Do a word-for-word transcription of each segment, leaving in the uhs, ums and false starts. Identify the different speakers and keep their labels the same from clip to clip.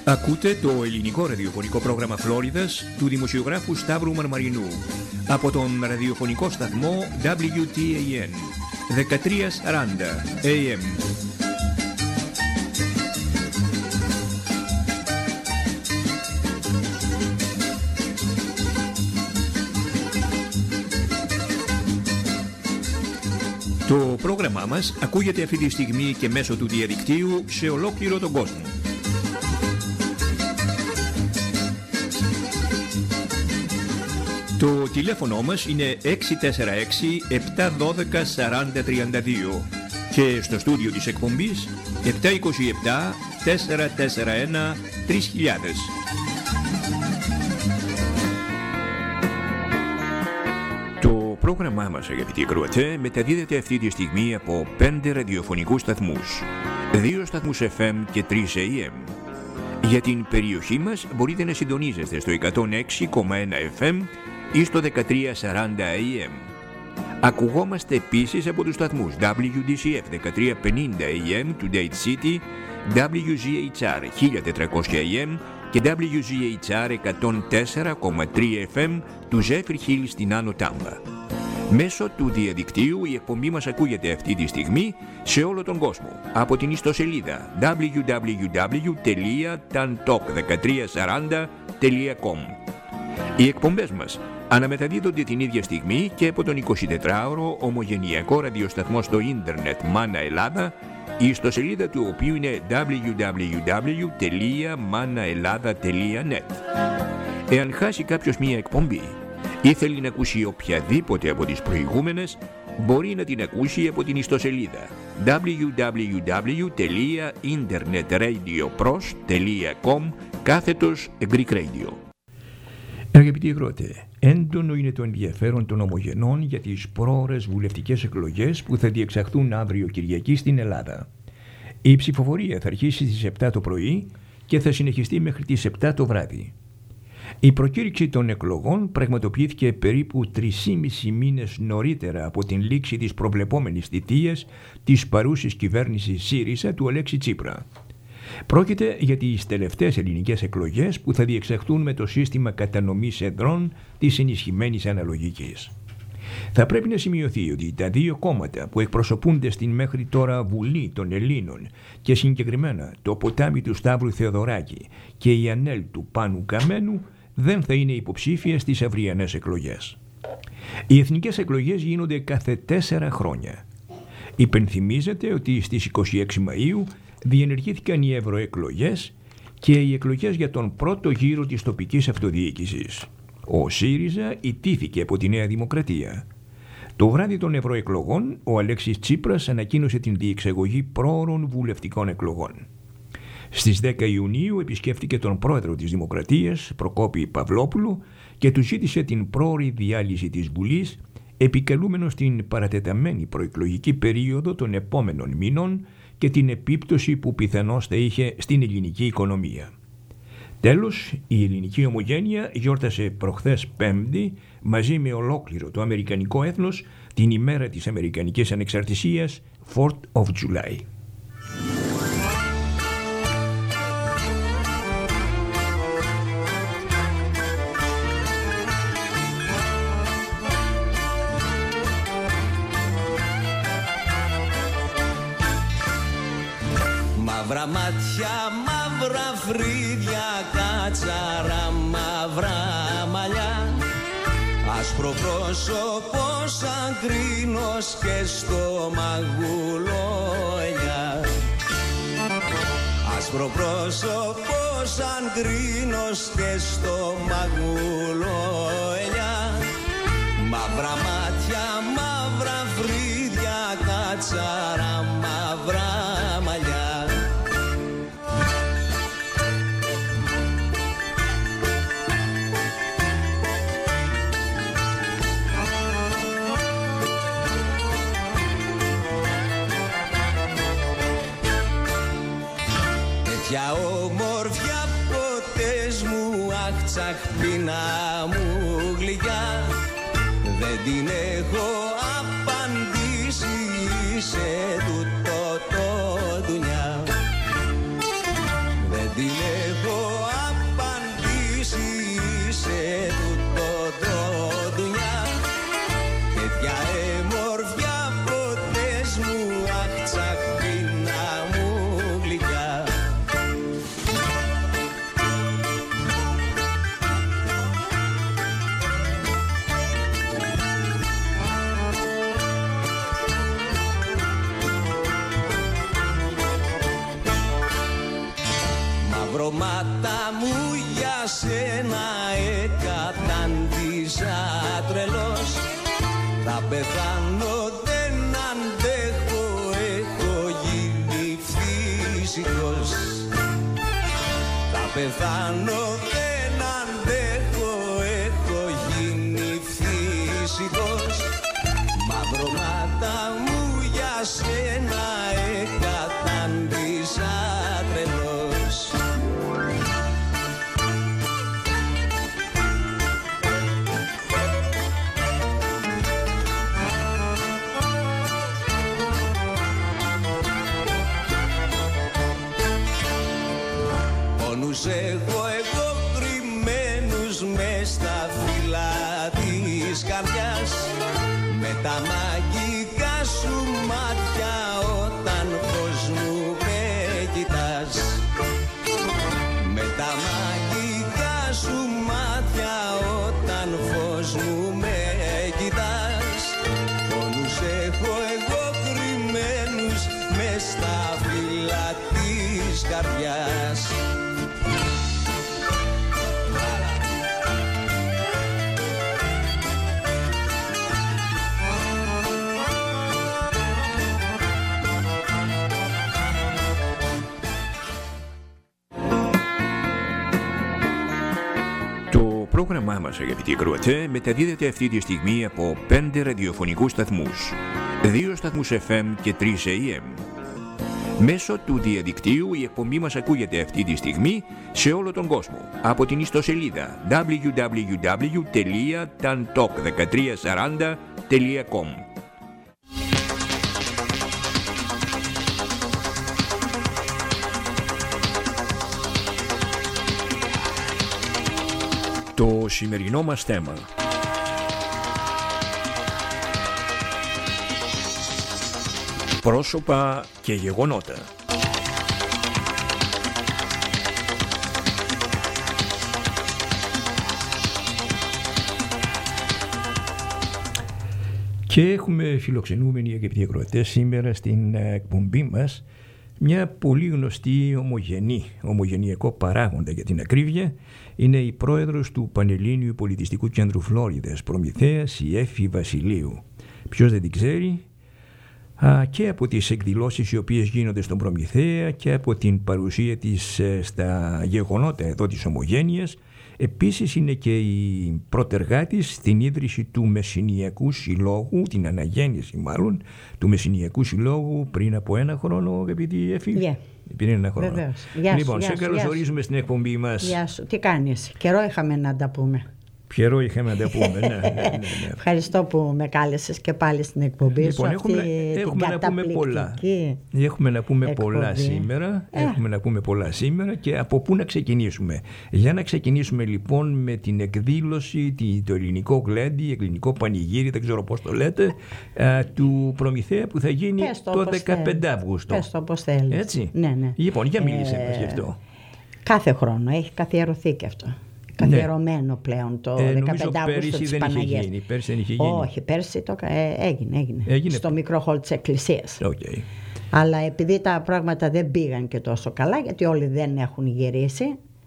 Speaker 1: Ακούτε το ελληνικό ραδιοφωνικό πρόγραμμα Φλόριδας του δημοσιογράφου Σταύρου Μαρμαρινού από τον ραδιοφωνικό σταθμό ντάμπλιου τι έι εν δεκατριακόσια σαράντα έι εμ. Το πρόγραμμά μας ακούγεται αυτή τη στιγμή και μέσω του διαδικτύου σε ολόκληρο τον κόσμο. Το τηλέφωνο μας είναι έξι τέσσερα έξι επτά ένα δύο σαράντα τριάντα δύο και στο στούντιο της εκπομπής επτά δύο επτά τέσσερα τέσσερα ένα τρεις χιλιάδες. Το πρόγραμμά μας, αγαπητοί ακροατές, μεταδίδεται αυτή τη στιγμή από πέντε ραδιοφωνικούς σταθμούς, δύο σταθμούς εφ εμ και τρεις έι εμ. Για την περιοχή μας μπορείτε να συντονίζεστε στο εκατόν έξι κόμμα ένα εφ εμ ή στο δεκατριακόσια σαράντα έι εμ. Ακουγόμαστε επίσης από τους σταθμούς ντάμπλιου ντι σι εφ δεκατριακόσια πενήντα έι εμ του Date City, ντάμπλιου ζι έιτς αρ χίλια τετρακόσια έι εμ και ντάμπλιου ζι έιτς αρ εκατόν τέσσερα κόμμα τρία εφ εμ του Zephyr Hill στην Άνω Τάμπα. Μέσω του διαδικτύου η εκπομπή μας ακούγεται αυτή τη στιγμή σε όλο τον κόσμο από την ιστοσελίδα ντάμπλιου ντάμπλιου ντάμπλιου τελεία ταντοκ δεκατριακόσια σαράντα τελεία κομ. Οι εκπομπές μας αναμεταδίδονται την ίδια στιγμή και από τον εικοσιτετράωρο ομογενειακό ραδιοσταθμό στο ίντερνετ Μάνα Ελλάδα, η ιστοσελίδα του οποίου είναι ντάμπλιου ντάμπλιου ντάμπλιου τελεία μάνα Ελλάδα τελεία νετ. Εάν χάσει κάποιος μία εκπομπή ή θέλει να ακούσει οποιαδήποτε από τις προηγούμενες, μπορεί να την ακούσει από την ιστοσελίδα ντάμπλιου ντάμπλιου ντάμπλιου τελεία internetradioprose τελεία com κάθετος Greek Radio. Αγαπητοί ακροατές, έντονο είναι το ενδιαφέρον των ομογενών για τις πρόωρες βουλευτικές εκλογές που θα διεξαχθούν αύριο Κυριακή στην Ελλάδα. Η ψηφοφορία θα αρχίσει στις επτά το πρωί και θα συνεχιστεί μέχρι τις επτά το βράδυ. Η προκήρυξη των εκλογών πραγματοποιήθηκε περίπου τρεισήμισι μήνες νωρίτερα από την λήξη της προβλεπόμενης θητείας της παρούσης κυβέρνησης ΣΥΡΙΖΑ του Αλέξη Τσίπρα. Πρόκειται για τις τελευταίες ελληνικές εκλογές που θα διεξαχθούν με το σύστημα κατανομής εδρών της ενισχυμένης αναλογικής. Θα πρέπει να σημειωθεί ότι τα δύο κόμματα που εκπροσωπούνται στην μέχρι τώρα Βουλή των Ελλήνων και συγκεκριμένα το ποτάμι του Σταύρου Θεοδωράκη και η ΑΝΕΛ του Πάνου Καμένου δεν θα είναι υποψήφια στις αυριανές εκλογές. Οι εθνικές εκλογές γίνονται κάθε τέσσερα χρόνια. Υπενθυμίζεται ότι στις είκοσι έξι Μαΐου διενεργήθηκαν οι ευρωεκλογές και οι εκλογές για τον πρώτο γύρο της τοπικής αυτοδιοίκησης. Ο ΣΥΡΙΖΑ ιτήθηκε από τη Νέα Δημοκρατία. Το βράδυ των ευρωεκλογών, ο Αλέξης Τσίπρας ανακοίνωσε την διεξαγωγή πρόωρων βουλευτικών εκλογών. Στις δέκα Ιουνίου επισκέφτηκε τον πρόεδρο της Δημοκρατίας, Προκόπη Παυλόπουλο, και του ζήτησε την πρόωρη διάλυση της Βουλής, επικαλούμενος την παρατεταμένη προεκλογική περίοδο των επόμενων μήνων και την επίπτωση που πιθανώς θα είχε στην ελληνική οικονομία. Τέλος, η ελληνική ομογένεια γιόρτασε προχθές Πέμπτη μαζί με ολόκληρο το αμερικανικό έθνος την ημέρα της Αμερικανικής Ανεξαρτησίας, Fourth of July.
Speaker 2: Μαύρα μάτια, μαύρα φρύδια, κάτσαρα, μαύρα μαλλιά, άσπρο πρόσωπο σαν κρίνος και στο μαγουλόλια. Άσπρο πρόσωπο σαν κρίνος και στο μαγουλόλια. Μαύρα μάτια, μαύρα φρύδια, κάτσαρα, μαύρα μαλλιά. Για ομορφιά ποτές μου, αχ τσαχπίνα μου γλυκιά, δεν την έχω απαντήσει σε τούτο το δουλειά. Δεν την έχω Μαυρώματα μου για σένα εκατάντησα τρελός. Θα πεθάνω δεν αντέχω, έχω γίνει φυσικός. Θα πεθάνω δεν αντέχω, έχω γίνει φυσικός. Μαυρώματα μου για σένα εκατάντησα τρελός. Πόνους έχω εγώ κρυμμένους μες στα φύλλα της καρδιάς, με τα μαγικά σου μάτια όταν φως μου με κοιτάς. Με τα μαγικά σου μάτια όταν φως μου με κοιτάς. Πόνους έχω εγώ κρυμμένους μες στα φύλλα της καρδιάς.
Speaker 1: Το πρόγραμμά μας, αγαπητοί ακροατές, μεταδίδεται αυτή τη στιγμή από πέντε ραδιοφωνικούς σταθμούς, δύο σταθμούς εφ εμ και τρεις έι εμ. Μέσω του διαδικτύου η εκπομπή μας ακούγεται αυτή τη στιγμή σε όλο τον κόσμο από την ιστοσελίδα double-u double-u double-u τελεία tantalk δεκατρία σαράντα τελεία com. Το σημερινό μας θέμα: πρόσωπα και γεγονότα. Και έχουμε φιλοξενούμενοι, αγαπητοί ακροατές, σήμερα στην εκπομπή μας μια πολύ γνωστή ομογενή, ομογενειακό παράγοντα για την ακρίβεια. Είναι η πρόεδρος του Πανελλήνιου Πολιτιστικού Κέντρου Φλόριδας Προμηθέας, η Έφη Βασιλείου. Ποιος δεν την ξέρει? Α, και από τις εκδηλώσεις οι οποίες γίνονται στον Προμηθέα και από την παρουσία της ε, στα γεγονότα εδώ της Ομογένειας. Επίσης είναι και η πρωτεργάτης στην ίδρυση του Μεσσηνιακού Συλλόγου, την αναγέννηση μάλλον του Μεσσηνιακού Συλλόγου πριν από ένα χρόνο, αγαπητή Εφη. Yeah. Πριν ένα χρόνο.
Speaker 3: Βεβαίως. Γεια σου,
Speaker 1: λοιπόν,
Speaker 3: γεια
Speaker 1: σε
Speaker 3: σου,
Speaker 1: καλωσορίζουμε στην εκπομπή μας.
Speaker 3: Γεια σου. Τι κάνεις? Καιρό είχαμε να τα πούμε.
Speaker 1: Καιρό είχαμε να τα πούμε. ναι, ναι, ναι, ναι.
Speaker 3: Ευχαριστώ που με κάλεσες και πάλι στην εκπομπή
Speaker 1: λοιπόν,
Speaker 3: σου.
Speaker 1: Έχουμε,
Speaker 3: αυτή
Speaker 1: έχουμε να πούμε πολλά. Έχουμε να πούμε
Speaker 3: εκπομπή.
Speaker 1: πολλά σήμερα.
Speaker 3: Ε.
Speaker 1: Έχουμε να πούμε πολλά σήμερα και από πού να ξεκινήσουμε. Για να ξεκινήσουμε λοιπόν με την εκδήλωση, το ελληνικό γλέντι, ελληνικό πανηγύρι, δεν ξέρω πώς το λέτε, α, του Προμηθέα που θα γίνει το, το δεκαπέντε Αυγούστου.
Speaker 3: Πες το όπως θέλεις.
Speaker 1: Έτσι.
Speaker 3: Ναι, ναι.
Speaker 1: Λοιπόν, για μίλησε
Speaker 3: ε,
Speaker 1: μας γι' αυτό.
Speaker 3: Κάθε χρόνο έχει καθιερωθεί και αυτό. Καθιερωμένο ναι. πλέον το
Speaker 1: ε,
Speaker 3: δεκαπέντε Αυγούστου της Παναγίας.
Speaker 1: Γίνει, πέρσι δεν είχε γίνει.
Speaker 3: Όχι, πέρσι το ε, έγινε, έγινε, έγινε. Στο μικρό χολ της εκκλησίας.
Speaker 1: Okay.
Speaker 3: Αλλά επειδή τα πράγματα δεν πήγαν και τόσο καλά, γιατί όλοι δεν έχουν γυρίσει,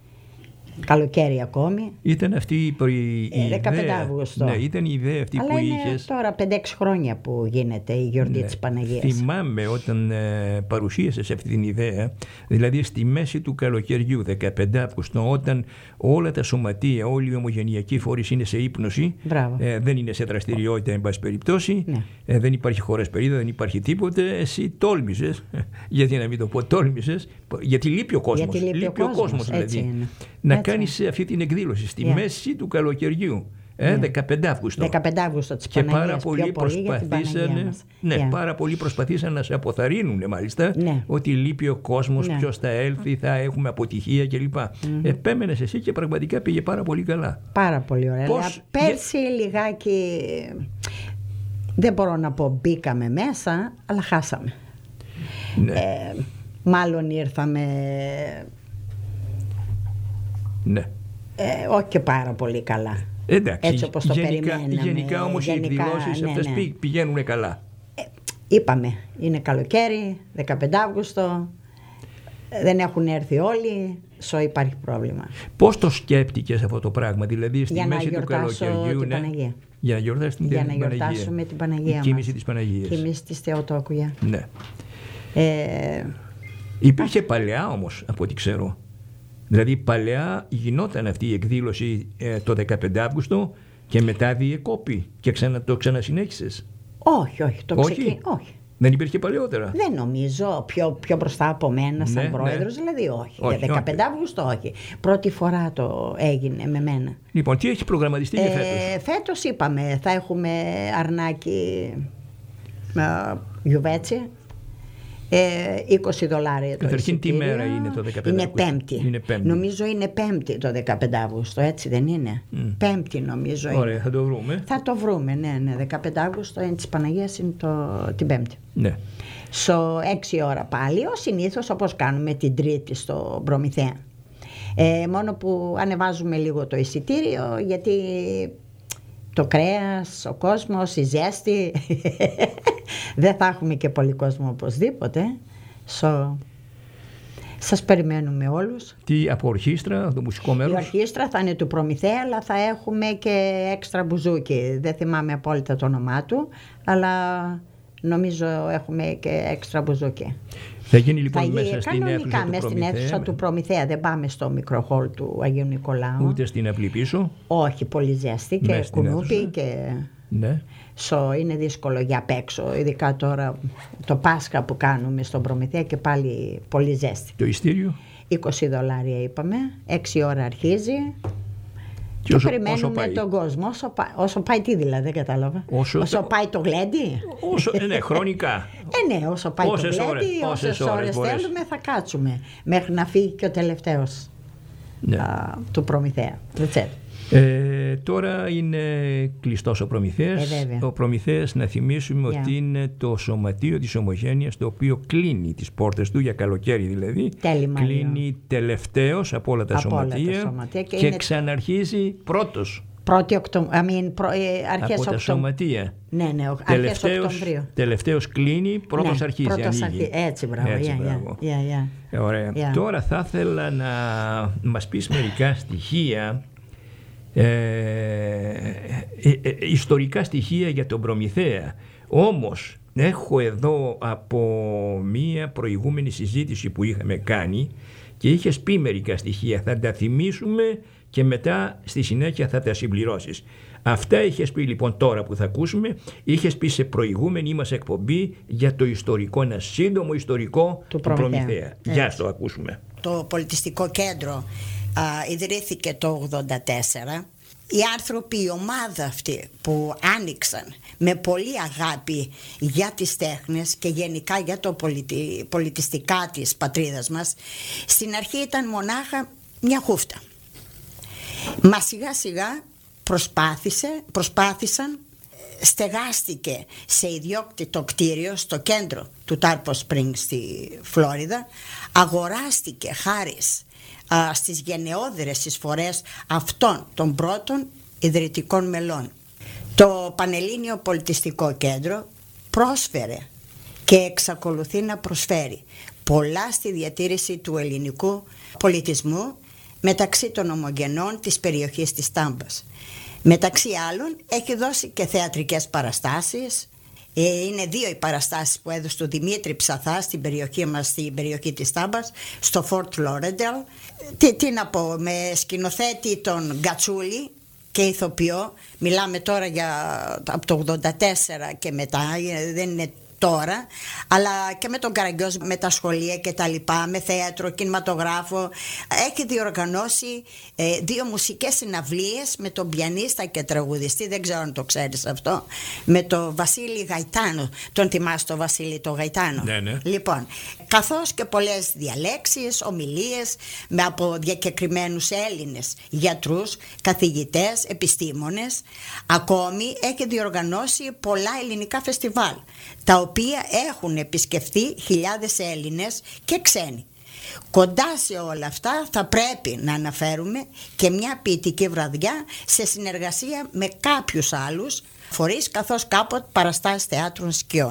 Speaker 3: καλοκαίρι ακόμη.
Speaker 1: Ήταν αυτή η, η, η
Speaker 3: δεκαπέντε
Speaker 1: ιδέα.
Speaker 3: Αυγούστου.
Speaker 1: Ναι, ήταν η ιδέα αυτή
Speaker 3: αλλά
Speaker 1: που
Speaker 3: είναι
Speaker 1: είχες.
Speaker 3: Τώρα πέντε έξι χρόνια που γίνεται η γιορτή ναι. της Παναγίας.
Speaker 1: Θυμάμαι όταν ε, παρουσίασες αυτή την ιδέα, δηλαδή στη μέση του καλοκαιριού, δεκαπέντε Αυγούστου, όταν όλα τα σωματεία, όλοι οι ομογενειακοί φορείς είναι σε ύπνωση, ε, δεν είναι σε δραστηριότητα, εν πάση περιπτώσει, ναι. ε, δεν υπάρχει χωρασπερίδα, δεν υπάρχει τίποτε. Εσύ τόλμησες, γιατί να μην το πω, τόλμησες, γιατί λείπει ο κόσμος.
Speaker 3: Γιατί λείπει,
Speaker 1: λείπει ο κόσμος, κόσμος δηλαδή. Να
Speaker 3: έτσι.
Speaker 1: Κάνεις αυτή την εκδήλωση στη yeah. μέση του καλοκαιριού. Ε,
Speaker 3: yeah.
Speaker 1: δεκαπέντε Αυγούστου.
Speaker 3: δεκαπέντε Αυγούστου της
Speaker 1: και
Speaker 3: Παναγίας,
Speaker 1: πάρα πολλοί προσπαθήσαν, ναι, yeah. πάρα πολλοί προσπαθήσαν να σε αποθαρρύνουν μάλιστα yeah. ότι λείπει ο κόσμος, yeah. ποιος θα έλθει, θα έχουμε αποτυχία κλπ. Mm-hmm. Επέμενες εσύ και πραγματικά πήγε πάρα πολύ καλά.
Speaker 3: Πάρα πολύ ωραία.
Speaker 1: Πώς...
Speaker 3: Πέρσι yeah. λιγάκι, δεν μπορώ να πω μπήκαμε μέσα, αλλά χάσαμε.
Speaker 1: Ναι.
Speaker 3: Ε, μάλλον ήρθαμε...
Speaker 1: Ναι.
Speaker 3: Ε, όχι και πάρα πολύ καλά.
Speaker 1: Εντάξει,
Speaker 3: έτσι όπως το
Speaker 1: γενικά,
Speaker 3: περιμέναμε.
Speaker 1: Γενικά όμως οι εκδηλώσεις
Speaker 3: ναι,
Speaker 1: αυτές
Speaker 3: ναι.
Speaker 1: πηγαίνουν καλά.
Speaker 3: Ε, είπαμε, είναι καλοκαίρι, δεκαπέντε Αυγούστου, δεν έχουν έρθει όλοι, σω υπάρχει πρόβλημα.
Speaker 1: Πώς το σκέπτηκες αυτό το πράγμα, δηλαδή στη
Speaker 3: για
Speaker 1: μέση του καλοκαιριού?
Speaker 3: Την
Speaker 1: ναι,
Speaker 3: Παναγία.
Speaker 1: Για να γιορτάσουμε την,
Speaker 3: για
Speaker 1: την
Speaker 3: να
Speaker 1: Παναγία.
Speaker 3: γιορτάσουμε την Παναγία μας.
Speaker 1: Η κοίμηση της Παναγίας.
Speaker 3: Η κοίμηση της Θεοτόκου, yeah.
Speaker 1: Ναι.
Speaker 3: Ε,
Speaker 1: Υπήρχε παλαιά όμως, από ό,τι ξέρω. Δηλαδή παλαιά γινόταν αυτή η εκδήλωση ε, το δεκαπέντε Αύγουστο και μετά διεκόπη και ξανα, το ξανασυνέχισες.
Speaker 3: όχι, όχι, το
Speaker 1: Όχι.
Speaker 3: ξεκίνησα. Όχι.
Speaker 1: Δεν υπήρχε παλαιότερα.
Speaker 3: Δεν νομίζω, πιο, πιο μπροστά από μένα σαν
Speaker 1: Ναι,
Speaker 3: πρόεδρος,
Speaker 1: ναι.
Speaker 3: δηλαδή όχι.
Speaker 1: Όχι,
Speaker 3: Για δεκαπέντε Αυγούστου όχι. Πρώτη φορά το έγινε με μένα.
Speaker 1: Λοιπόν, τι έχει προγραμματιστεί για φέτος?
Speaker 3: Ε, φέτος είπαμε, θα έχουμε αρνάκι ε, γιουβέτσι, ε, είκοσι δολάρια το
Speaker 1: Καταρχήν τι
Speaker 3: εισιτήριο.
Speaker 1: μέρα είναι το δεκαπέντε
Speaker 3: Είναι
Speaker 1: Αυγούστου?
Speaker 3: πέμπτη.
Speaker 1: Είναι πέμπτη.
Speaker 3: Νομίζω είναι πέμπτη το δεκαπέντε Αυγούστου, έτσι δεν είναι? Mm. Πέμπτη νομίζω.
Speaker 1: Ωραία,
Speaker 3: είναι.
Speaker 1: θα το βρούμε.
Speaker 3: Θα το βρούμε, ναι, ναι. δεκαπέντε Αυγούστου είναι της Παναγίας, είναι το, την Πέμπτη.
Speaker 1: Ναι.
Speaker 3: Στο έξι ώρα πάλι, ως συνήθως όπως κάνουμε την Τρίτη στο Προμηθέα. Ε, μόνο που ανεβάζουμε λίγο το εισιτήριο, γιατί το κρέας, ο κόσμος, η ζέστη, δεν θα έχουμε και πολύ κόσμο οπωσδήποτε. So, σας περιμένουμε όλους.
Speaker 1: Τι από ορχήστρα, το μουσικό μέρος?
Speaker 3: Η ορχήστρα θα είναι του Προμηθέα, αλλά θα έχουμε και έξτρα μπουζούκι. Δεν θυμάμαι απόλυτα το όνομά του, αλλά νομίζω έχουμε και έξτρα μπουζούκι.
Speaker 1: Θα γίνει λοιπόν
Speaker 3: Θα γίνει
Speaker 1: μέσα στην αίθουσα
Speaker 3: κανονικά
Speaker 1: του
Speaker 3: μέσα στην
Speaker 1: Προμηθέα,
Speaker 3: αίθουσα του Προμηθέα. Δεν πάμε στο μικρό χολ του Αγίου Νικολάου.
Speaker 1: ούτε στην αυλή πίσω.
Speaker 3: Όχι, πολύ ζέστη και
Speaker 1: Μέσα στην
Speaker 3: κουνούπι
Speaker 1: αίθουσα.
Speaker 3: και
Speaker 1: Ναι.
Speaker 3: σο, είναι δύσκολο για απ' έξω. Ειδικά τώρα το Πάσχα που κάνουμε στον Προμηθέα και πάλι πολύ ζέστη.
Speaker 1: Το ειστήριο.
Speaker 3: είκοσι δολάρια είπαμε, έξι ώρα αρχίζει.
Speaker 1: Και
Speaker 3: Και
Speaker 1: όσο-
Speaker 3: περιμένουμε
Speaker 1: όσο πάει.
Speaker 3: τον κόσμο. Όσο, πά- όσο πάει τι δηλαδή, δεν κατάλαβα.
Speaker 1: Όσο-
Speaker 3: πάει το γλέντι.
Speaker 1: Όσο, ε, ναι, χρονικά.
Speaker 3: Ε, ναι, όσο πάει
Speaker 1: Όσες
Speaker 3: το
Speaker 1: ώρες-
Speaker 3: γλέντι,
Speaker 1: όσες
Speaker 3: όσες
Speaker 1: ώρες
Speaker 3: ώρες
Speaker 1: μπορέσει.
Speaker 3: θέλουμε θα κάτσουμε. Μέχρι να φύγει και ο τελευταίος
Speaker 1: Ναι.
Speaker 3: α, του Προμηθέα. That's it.
Speaker 1: Ε, τώρα είναι κλειστός ο Προμηθέας.
Speaker 3: Ε, βέβαια.
Speaker 1: ο Προμηθέας, να θυμίσουμε
Speaker 3: Yeah.
Speaker 1: ότι είναι το σωματείο της Ομογένειας, το οποίο κλείνει τις πόρτες του για καλοκαίρι δηλαδή.
Speaker 3: Τέλη Μάιο.
Speaker 1: Κλείνει τελευταίος από όλα τα
Speaker 3: Από όλα τα
Speaker 1: σωματεία,
Speaker 3: σωματεία
Speaker 1: και,
Speaker 3: και είναι-
Speaker 1: ξαναρχίζει πρώτος
Speaker 3: Πρώτη Οκτω... I mean, προ... ε, αρχές
Speaker 1: από τα
Speaker 3: Οκτω...
Speaker 1: σωματεία.
Speaker 3: Ναι, ναι, ο- αρχές
Speaker 1: Τελευταίος,
Speaker 3: Οκτωβρίου.
Speaker 1: τελευταίος κλείνει, πρώτος
Speaker 3: Ναι,
Speaker 1: αρχίζει,
Speaker 3: πρώτος
Speaker 1: ανοίγει.
Speaker 3: αρχι- Έτσι, μπράβο.
Speaker 1: Έτσι,
Speaker 3: yeah,
Speaker 1: μπράβο.
Speaker 3: yeah, yeah, yeah.
Speaker 1: Ε, Ωραία.
Speaker 3: Yeah.
Speaker 1: Τώρα θα ήθελα να μας πεις μερικά στοιχεία, ε, ε, ε, ιστορικά στοιχεία για τον Προμηθέα. Όμως έχω εδώ από μία προηγούμενη συζήτηση που είχαμε κάνει και είχες πει μερικά στοιχεία, θα τα θυμίσουμε και μετά στη συνέχεια θα τα συμπληρώσεις. Αυτά είχες πει λοιπόν τώρα που θα ακούσουμε, είχες πει σε προηγούμενη μας εκπομπή για το ιστορικό, ένα σύντομο ιστορικό του,
Speaker 3: Του
Speaker 1: Προμηθέα.
Speaker 3: Προμηθέα.
Speaker 1: Γεια σου, ακούσουμε.
Speaker 4: Το πολιτιστικό κέντρο α, ιδρύθηκε το ογδόντα τέσσερα. Οι άνθρωποι, η ομάδα αυτή που άνοιξαν με πολύ αγάπη για τις τέχνες και γενικά για το πολιτι... πολιτιστικά της πατρίδας μας, στην αρχή ήταν μονάχα μια χούφτα. Μα σιγά σιγά προσπάθησε, προσπάθησαν, στεγάστηκε σε ιδιόκτητο κτίριο στο κέντρο του Τάρπο Σπρινγκ στη Φλόριδα, αγοράστηκε χάρη α, στις γενναιόδερες εισφορές αυτών των πρώτων ιδρυτικών μελών. Το Πανελλήνιο Πολιτιστικό Κέντρο πρόσφερε και εξακολουθεί να προσφέρει πολλά στη διατήρηση του ελληνικού πολιτισμού μεταξύ των ομογενών της περιοχής της Τάμπας. Μεταξύ άλλων έχει δώσει και θεατρικές παραστάσεις. Ε, είναι δύο οι παραστάσεις που έδωσε του Δημήτρη Ψαθά στην περιοχή μας, στην περιοχή της Τάμπας, στο Fort Lauderdale. Τι, τι να πω, με σκηνοθέτη τον Γκατσούλη και ηθοποιό. Μιλάμε τώρα για από το ογδόντα τέσσερα και μετά, δεν είναι τώρα, αλλά και με τον Καραγκιόζη, με τα σχολεία και τα λοιπά, με θέατρο, κινηματογράφο. Έχει διοργανώσει ε, δύο μουσικές συναυλίες με τον πιανίστα και τραγουδιστή, δεν ξέρω αν το ξέρεις αυτό, με τον Βασίλη Γαϊτάνο. Τον θυμάσαι τον Βασίλη το Γαϊτάνο?
Speaker 1: Ναι, ναι.
Speaker 4: Λοιπόν, καθώς και πολλές διαλέξεις, ομιλίες με από διακεκριμένους Έλληνες γιατρούς, καθηγητές, επιστήμονες. Ακόμη έχει διοργανώσει πολλά ελληνικά φεστιβάλ, τα οποία έχουν επισκεφθεί χιλιάδες Έλληνες και ξένοι. Κοντά σε όλα αυτά θα πρέπει να αναφέρουμε και μια ποιητική βραδιά σε συνεργασία με κάποιους άλλους φορείς, καθώς κάποτε παραστάσεις θεάτρων σκιών.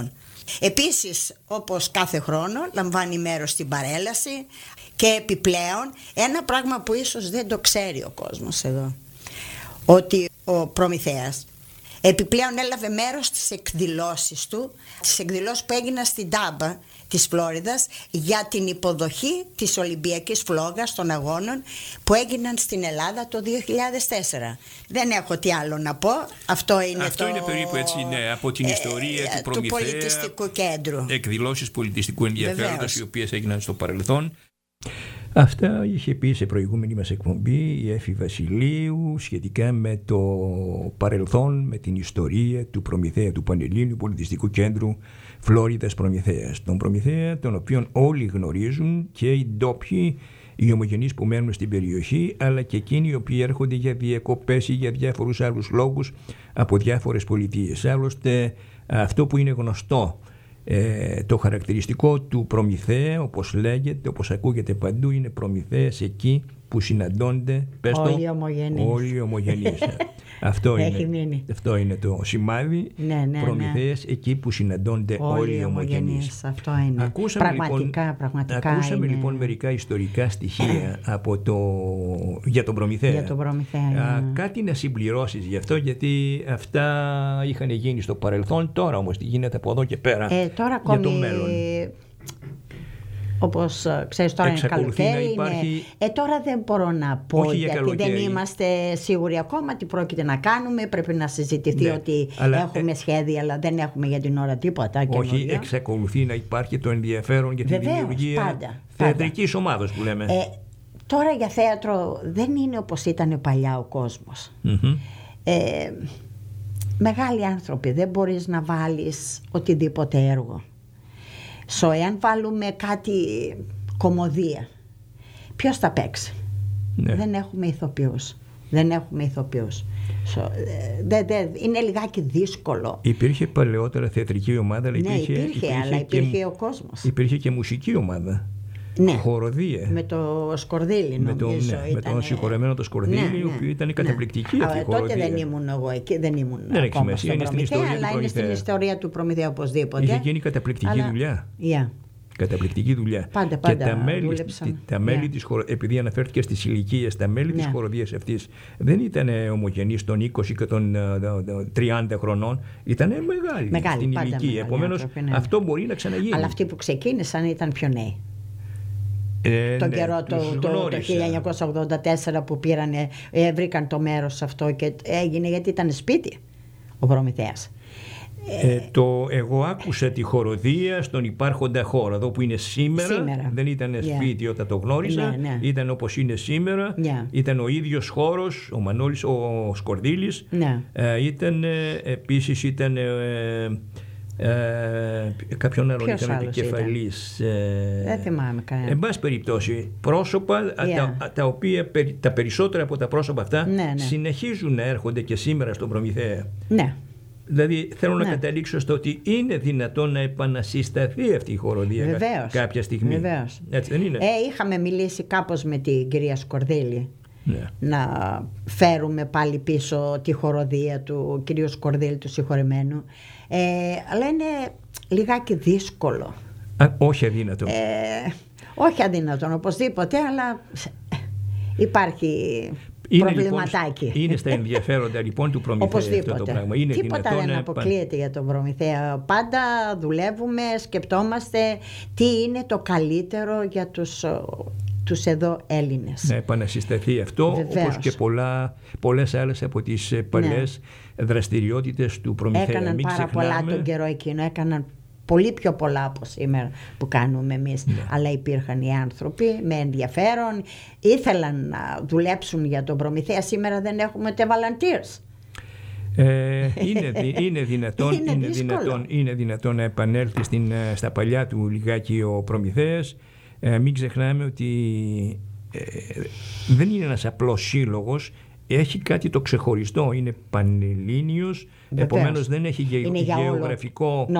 Speaker 4: Επίσης, όπως κάθε χρόνο, λαμβάνει μέρος στην παρέλαση και επιπλέον ένα πράγμα που ίσως δεν το ξέρει ο κόσμος εδώ, ότι ο Προμηθέας επιπλέον έλαβε μέρος στις εκδηλώσεις του, τις εκδηλώσεις που έγιναν στην Τάμπα της Φλόριδας για την υποδοχή της Ολυμπιακής Φλόγας των αγώνων που έγιναν στην Ελλάδα το δύο χιλιάδες τέσσερα. Δεν έχω τι άλλο να πω. Αυτό είναι,
Speaker 1: Αυτό
Speaker 4: το,
Speaker 1: είναι περίπου έτσι, ναι, από την ιστορία ε, του Προμηθέα,
Speaker 4: του πολιτιστικού κέντρου.
Speaker 1: Εκδηλώσεις πολιτιστικού ενδιαφέροντος οι οποίες έγιναν στο παρελθόν. Αυτά είχε πει σε προηγούμενη μας εκπομπή η Έφη Βασιλείου σχετικά με το παρελθόν, με την ιστορία του Προμηθέα, του Πανελλήνιου Πολιτιστικού Κέντρου Φλόριδας Προμηθέας. Τον Προμηθέα, τον οποίον όλοι γνωρίζουν, και οι ντόπιοι, οι ομογενείς που μένουν στην περιοχή, αλλά και εκείνοι οι οποίοι έρχονται για διακοπές ή για διάφορους άλλους λόγους από διάφορες πολιτείες. Άλλωστε, αυτό που είναι γνωστό, Ε, το χαρακτηριστικό του Προμηθέα, όπως λέγεται, όπως ακούγεται παντού, είναι Προμηθέας εκεί που συναντώνται, πες το,
Speaker 3: όλοι οι ομογενείς.
Speaker 1: Όλοι οι ομογενείς. αυτό,
Speaker 3: Έχει
Speaker 1: είναι,
Speaker 3: μείνει.
Speaker 1: αυτό είναι το σημάδι.
Speaker 3: Ναι, ναι,
Speaker 1: Προμηθέας ναι. εκεί που συναντώνται όλοι, όλοι οι ομογενείς.
Speaker 3: Αυτό είναι.
Speaker 1: Ακούσαμε,
Speaker 3: πραγματικά,
Speaker 1: λοιπόν,
Speaker 3: πραγματικά
Speaker 1: ακούσαμε
Speaker 3: είναι...
Speaker 1: λοιπόν μερικά ιστορικά στοιχεία από το, για τον Προμηθέα.
Speaker 3: Για τον Προμηθέα.
Speaker 1: Α,
Speaker 3: Ναι.
Speaker 1: κάτι να συμπληρώσεις γι' αυτό, γιατί αυτά είχαν γίνει στο παρελθόν, τώρα όμως τι γίνεται από εδώ και πέρα
Speaker 3: ε, τώρα ακόμη,
Speaker 1: για το μέλλον.
Speaker 3: Όπως ξέρεις, τώρα
Speaker 1: Εξακολουθεί
Speaker 3: είναι καλοκαίρι.
Speaker 1: υπάρχει...
Speaker 3: Είναι... Ε, τώρα δεν μπορώ να πω,
Speaker 1: Όχι
Speaker 3: γιατί
Speaker 1: καλοκαίρι.
Speaker 3: δεν είμαστε σίγουροι ακόμα τι πρόκειται να κάνουμε. Πρέπει να συζητηθεί, ναι, ότι αλλά... έχουμε σχέδια, αλλά δεν έχουμε για την ώρα τίποτα.
Speaker 1: Όχι,
Speaker 3: καινούριο.
Speaker 1: εξακολουθεί να υπάρχει το ενδιαφέρον για τη
Speaker 3: Βεβαίως,
Speaker 1: δημιουργία
Speaker 3: πάντα,
Speaker 1: θεατρικής ομάδας που λέμε.
Speaker 3: Ε, τώρα για θέατρο δεν είναι όπως ήταν παλιά ο κόσμος.
Speaker 1: Mm-hmm.
Speaker 3: Ε, μεγάλοι άνθρωποι, δεν μπορείς να βάλεις οτιδήποτε έργο. So, εάν βάλουμε κάτι κομμωδία, ποιος θα παίξει? Ναι. Δεν έχουμε ηθοποιούς. Δεν έχουμε ηθοποιούς. So, δε, δε, είναι λιγάκι δύσκολο.
Speaker 1: Υπήρχε παλαιότερα θεατρική ομάδα, αλλά
Speaker 3: ναι,
Speaker 1: υπήρχε,
Speaker 3: υπήρχε,
Speaker 1: υπήρχε
Speaker 3: αλλά υπήρχε
Speaker 1: και,
Speaker 3: ο κόσμος.
Speaker 1: Υπήρχε και μουσική ομάδα.
Speaker 3: Ναι.
Speaker 1: Χοροδία.
Speaker 3: Με το Σκορδίλη,
Speaker 1: με
Speaker 3: νομίζω.
Speaker 1: Το, ναι, με τον συγχωρεμένο το Σκορδίλη,
Speaker 3: ναι, ναι,
Speaker 1: ο οποίος ήταν
Speaker 3: ναι.
Speaker 1: καταπληκτική
Speaker 3: ναι.
Speaker 1: αυτή η
Speaker 3: χοροδία.
Speaker 1: χοροδία.
Speaker 3: Τότε δεν ήμουν εγώ εκεί, δεν ήμουν
Speaker 1: δεν
Speaker 3: ακόμα
Speaker 1: σημασία, είναι στην ιστορία
Speaker 3: αλλά
Speaker 1: του
Speaker 3: είναι στην ιστορία του Προμηθέα οπωσδήποτε.
Speaker 1: Είχε γίνει καταπληκτική
Speaker 3: αλλά...
Speaker 1: δουλειά.
Speaker 3: Yeah.
Speaker 1: Καταπληκτική δουλειά.
Speaker 3: Πάντα, πάντα
Speaker 1: και τα μέλη, τα μέλη
Speaker 3: yeah.
Speaker 1: της χορο... επειδή αναφέρθηκε στις ηλικίες, τα μέλη yeah. της χοροδίας αυτής δεν ήταν ομογενείς των είκοσι και των τριάντα χρονών, ήταν μεγάλοι, μεγάλη, στην ηλικία. Επομένως, ναι. αυτό μπορεί να ξαναγίνει.
Speaker 3: Αλλά αυτοί που ξεκίνησαν ήταν πιο νέοι.
Speaker 1: Ε,
Speaker 3: τον
Speaker 1: ναι,
Speaker 3: καιρό το, το, το χίλια εννιακόσια ογδόντα τέσσερα που πήρανε, ε, βρήκαν το μέρος αυτό και έγινε, γιατί ήταν σπίτι ο Προμηθέας.
Speaker 1: Ε, το, εγώ άκουσα τη χοροδία στον υπάρχοντα χώρο εδώ που είναι σήμερα,
Speaker 3: σήμερα.
Speaker 1: Δεν ήταν σπίτι yeah. όταν το γνώρισα,
Speaker 3: ναι, ναι.
Speaker 1: ήταν όπως είναι σήμερα,
Speaker 3: yeah.
Speaker 1: ήταν ο ίδιος χώρος, ο Μανώλης ο Σκορδίλης,
Speaker 3: yeah.
Speaker 1: ε, ήταν επίσης ήταν ε, ε, κάποιον άλλον ήταν επικεφαλής,
Speaker 3: ε, δεν θυμάμαι κανένα.
Speaker 1: εν πάση περιπτώσει πρόσωπα yeah. τα, τα οποία τα περισσότερα από τα πρόσωπα αυτά
Speaker 3: ναι, ναι.
Speaker 1: συνεχίζουν να έρχονται και σήμερα στον Προμηθέα.
Speaker 3: Ναι.
Speaker 1: Δηλαδή θέλω
Speaker 3: ναι.
Speaker 1: να καταλήξω στο ότι είναι δυνατόν να επανασυσταθεί αυτή η χοροδία.
Speaker 3: Βεβαίως.
Speaker 1: κάποια στιγμή.
Speaker 3: Βεβαίως.
Speaker 1: Έτσι δεν είναι?
Speaker 3: Ε, είχαμε μιλήσει κάπως με την κυρία Σκορδίλη,
Speaker 1: ναι.
Speaker 3: να φέρουμε πάλι πίσω τη χοροδία του κυρίου Σκορδίλη, του συγχωρεμένου. Ε, αλλά είναι λιγάκι δύσκολο.
Speaker 1: Α, όχι αδύνατο.
Speaker 3: Ε, όχι αδύνατο οπωσδήποτε, αλλά υπάρχει...
Speaker 1: Είναι,
Speaker 3: προβληματάκι.
Speaker 1: Λοιπόν, είναι στα ενδιαφέροντα λοιπόν του Προμηθέα αυτό το πράγμα. Είναι
Speaker 3: τίποτα δεν αποκλείεται παν... για τον Προμηθέα. Πάντα δουλεύουμε, σκεπτόμαστε τι είναι το καλύτερο για τους, τους εδώ Έλληνες.
Speaker 1: Να επανασυσταθεί αυτό,
Speaker 3: βεβαίως.
Speaker 1: Όπως και πολλά, πολλές άλλες από τις παλιές ναι. δραστηριότητες του Προμηθέα.
Speaker 3: Έκαναν
Speaker 1: Μην
Speaker 3: πάρα
Speaker 1: ξεχνάμε...
Speaker 3: πολλά τον καιρό εκείνο, έκαναν πολύ πιο πολλά από σήμερα που κάνουμε εμείς. Ναι. Αλλά υπήρχαν οι άνθρωποι με ενδιαφέρον, ήθελαν να δουλέψουν για τον Προμηθέα. Σήμερα δεν έχουμε ούτε volunteers.
Speaker 1: Ε, είναι, είναι, δυνατόν,
Speaker 3: είναι,
Speaker 1: είναι, δυνατόν, είναι δυνατόν να επανέλθει στην, στα παλιά του λιγάκι ο Προμηθέας. Ε, μην ξεχνάμε ότι ε, δεν είναι ένας απλός σύλλογος, έχει κάτι το ξεχωριστό, είναι πανελλήνιος, επομένως δεν έχει γε, γεωγραφικό...
Speaker 3: No.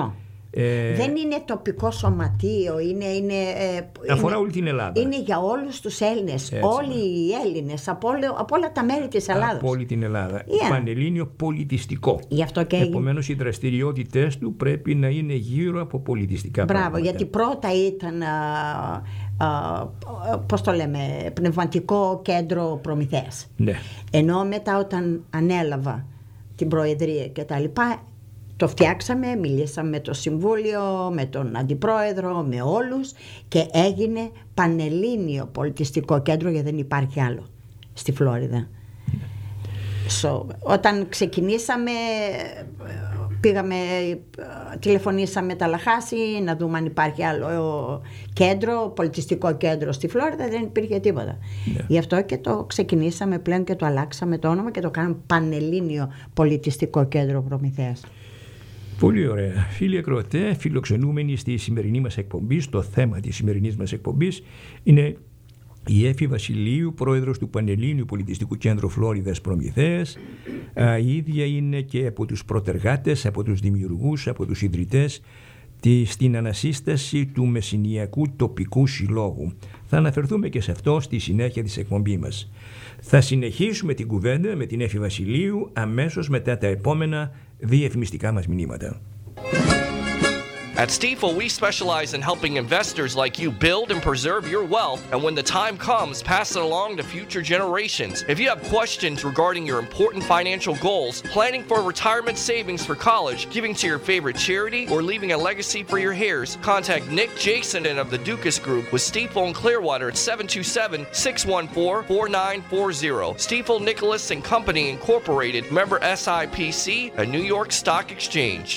Speaker 3: Ε, δεν είναι τοπικό σωματείο, είναι, είναι,
Speaker 1: αφορά
Speaker 3: είναι,
Speaker 1: όλη την Ελλάδα.
Speaker 3: Είναι για όλους τους Έλληνες, έτσι, όλοι ναι. οι Έλληνες από, όλο, από όλα τα μέρη της Ελλάδας.
Speaker 1: Από όλη την Ελλάδα.
Speaker 3: Yeah.
Speaker 1: Πανελλήνιο πολιτιστικό.
Speaker 3: Γι' αυτό και
Speaker 1: επομένως οι δραστηριότητες του πρέπει να είναι γύρω από πολιτιστικά
Speaker 3: Μπράβο,
Speaker 1: πράγματα.
Speaker 3: γιατί πρώτα ήταν, α, α, πώς το λέμε, πνευματικό κέντρο προμηθέας.
Speaker 1: Ναι.
Speaker 3: Ενώ μετά όταν ανέλαβα την Προεδρία και τα λοιπά, το φτιάξαμε, μιλήσαμε με το Συμβούλιο, με τον Αντιπρόεδρο, με όλους και έγινε Πανελλήνιο Πολιτιστικό Κέντρο, γιατί δεν υπάρχει άλλο στη Φλόριδα. So, όταν ξεκινήσαμε πήγαμε, τηλεφωνήσαμε τα Λαχάση να δούμε αν υπάρχει άλλο κέντρο, πολιτιστικό κέντρο στη Φλόριδα, δεν υπήρχε τίποτα. Yeah. Γι' αυτό και το ξεκινήσαμε πλέον και το αλλάξαμε το όνομα και το κάναμε Πανελλήνιο Πολιτιστικό Κέντρο Προμηθέας.
Speaker 1: Πολύ ωραία. Φίλοι ακροατές, φιλοξενούμενοι στη σημερινή μας εκπομπή, στο θέμα της σημερινής μας εκπομπής είναι η Έφη Βασιλείου, πρόεδρος του Πανελλήνιου Πολιτιστικού Κέντρου Φλόριδας Προμηθέας. Η ίδια είναι και από τους προτεργάτες, από τους δημιουργούς, από τους ιδρυτές στην ανασύσταση του Μεσσηνιακού Τοπικού Συλλόγου. Θα αναφερθούμε και σε αυτό στη συνέχεια της εκπομπής μας. Θα συνεχίσουμε την κουβέντα με την Έφη Βασιλείου αμέσως μετά τα επόμενα διαφημιστικά μας μηνύματα.
Speaker 5: At Stifel, we specialize in helping investors like you build and preserve your wealth, and when the time comes, pass it along to future generations. If you have questions regarding your important financial goals, planning for retirement savings for college, giving to your favorite charity, or leaving a legacy for your heirs, contact Nick Jason of the Dukas Group with Stifel in Clearwater at seven two seven, six one four, four nine four zero. Stifel Nicholas and Company Incorporated, member S I P C, a New York Stock Exchange.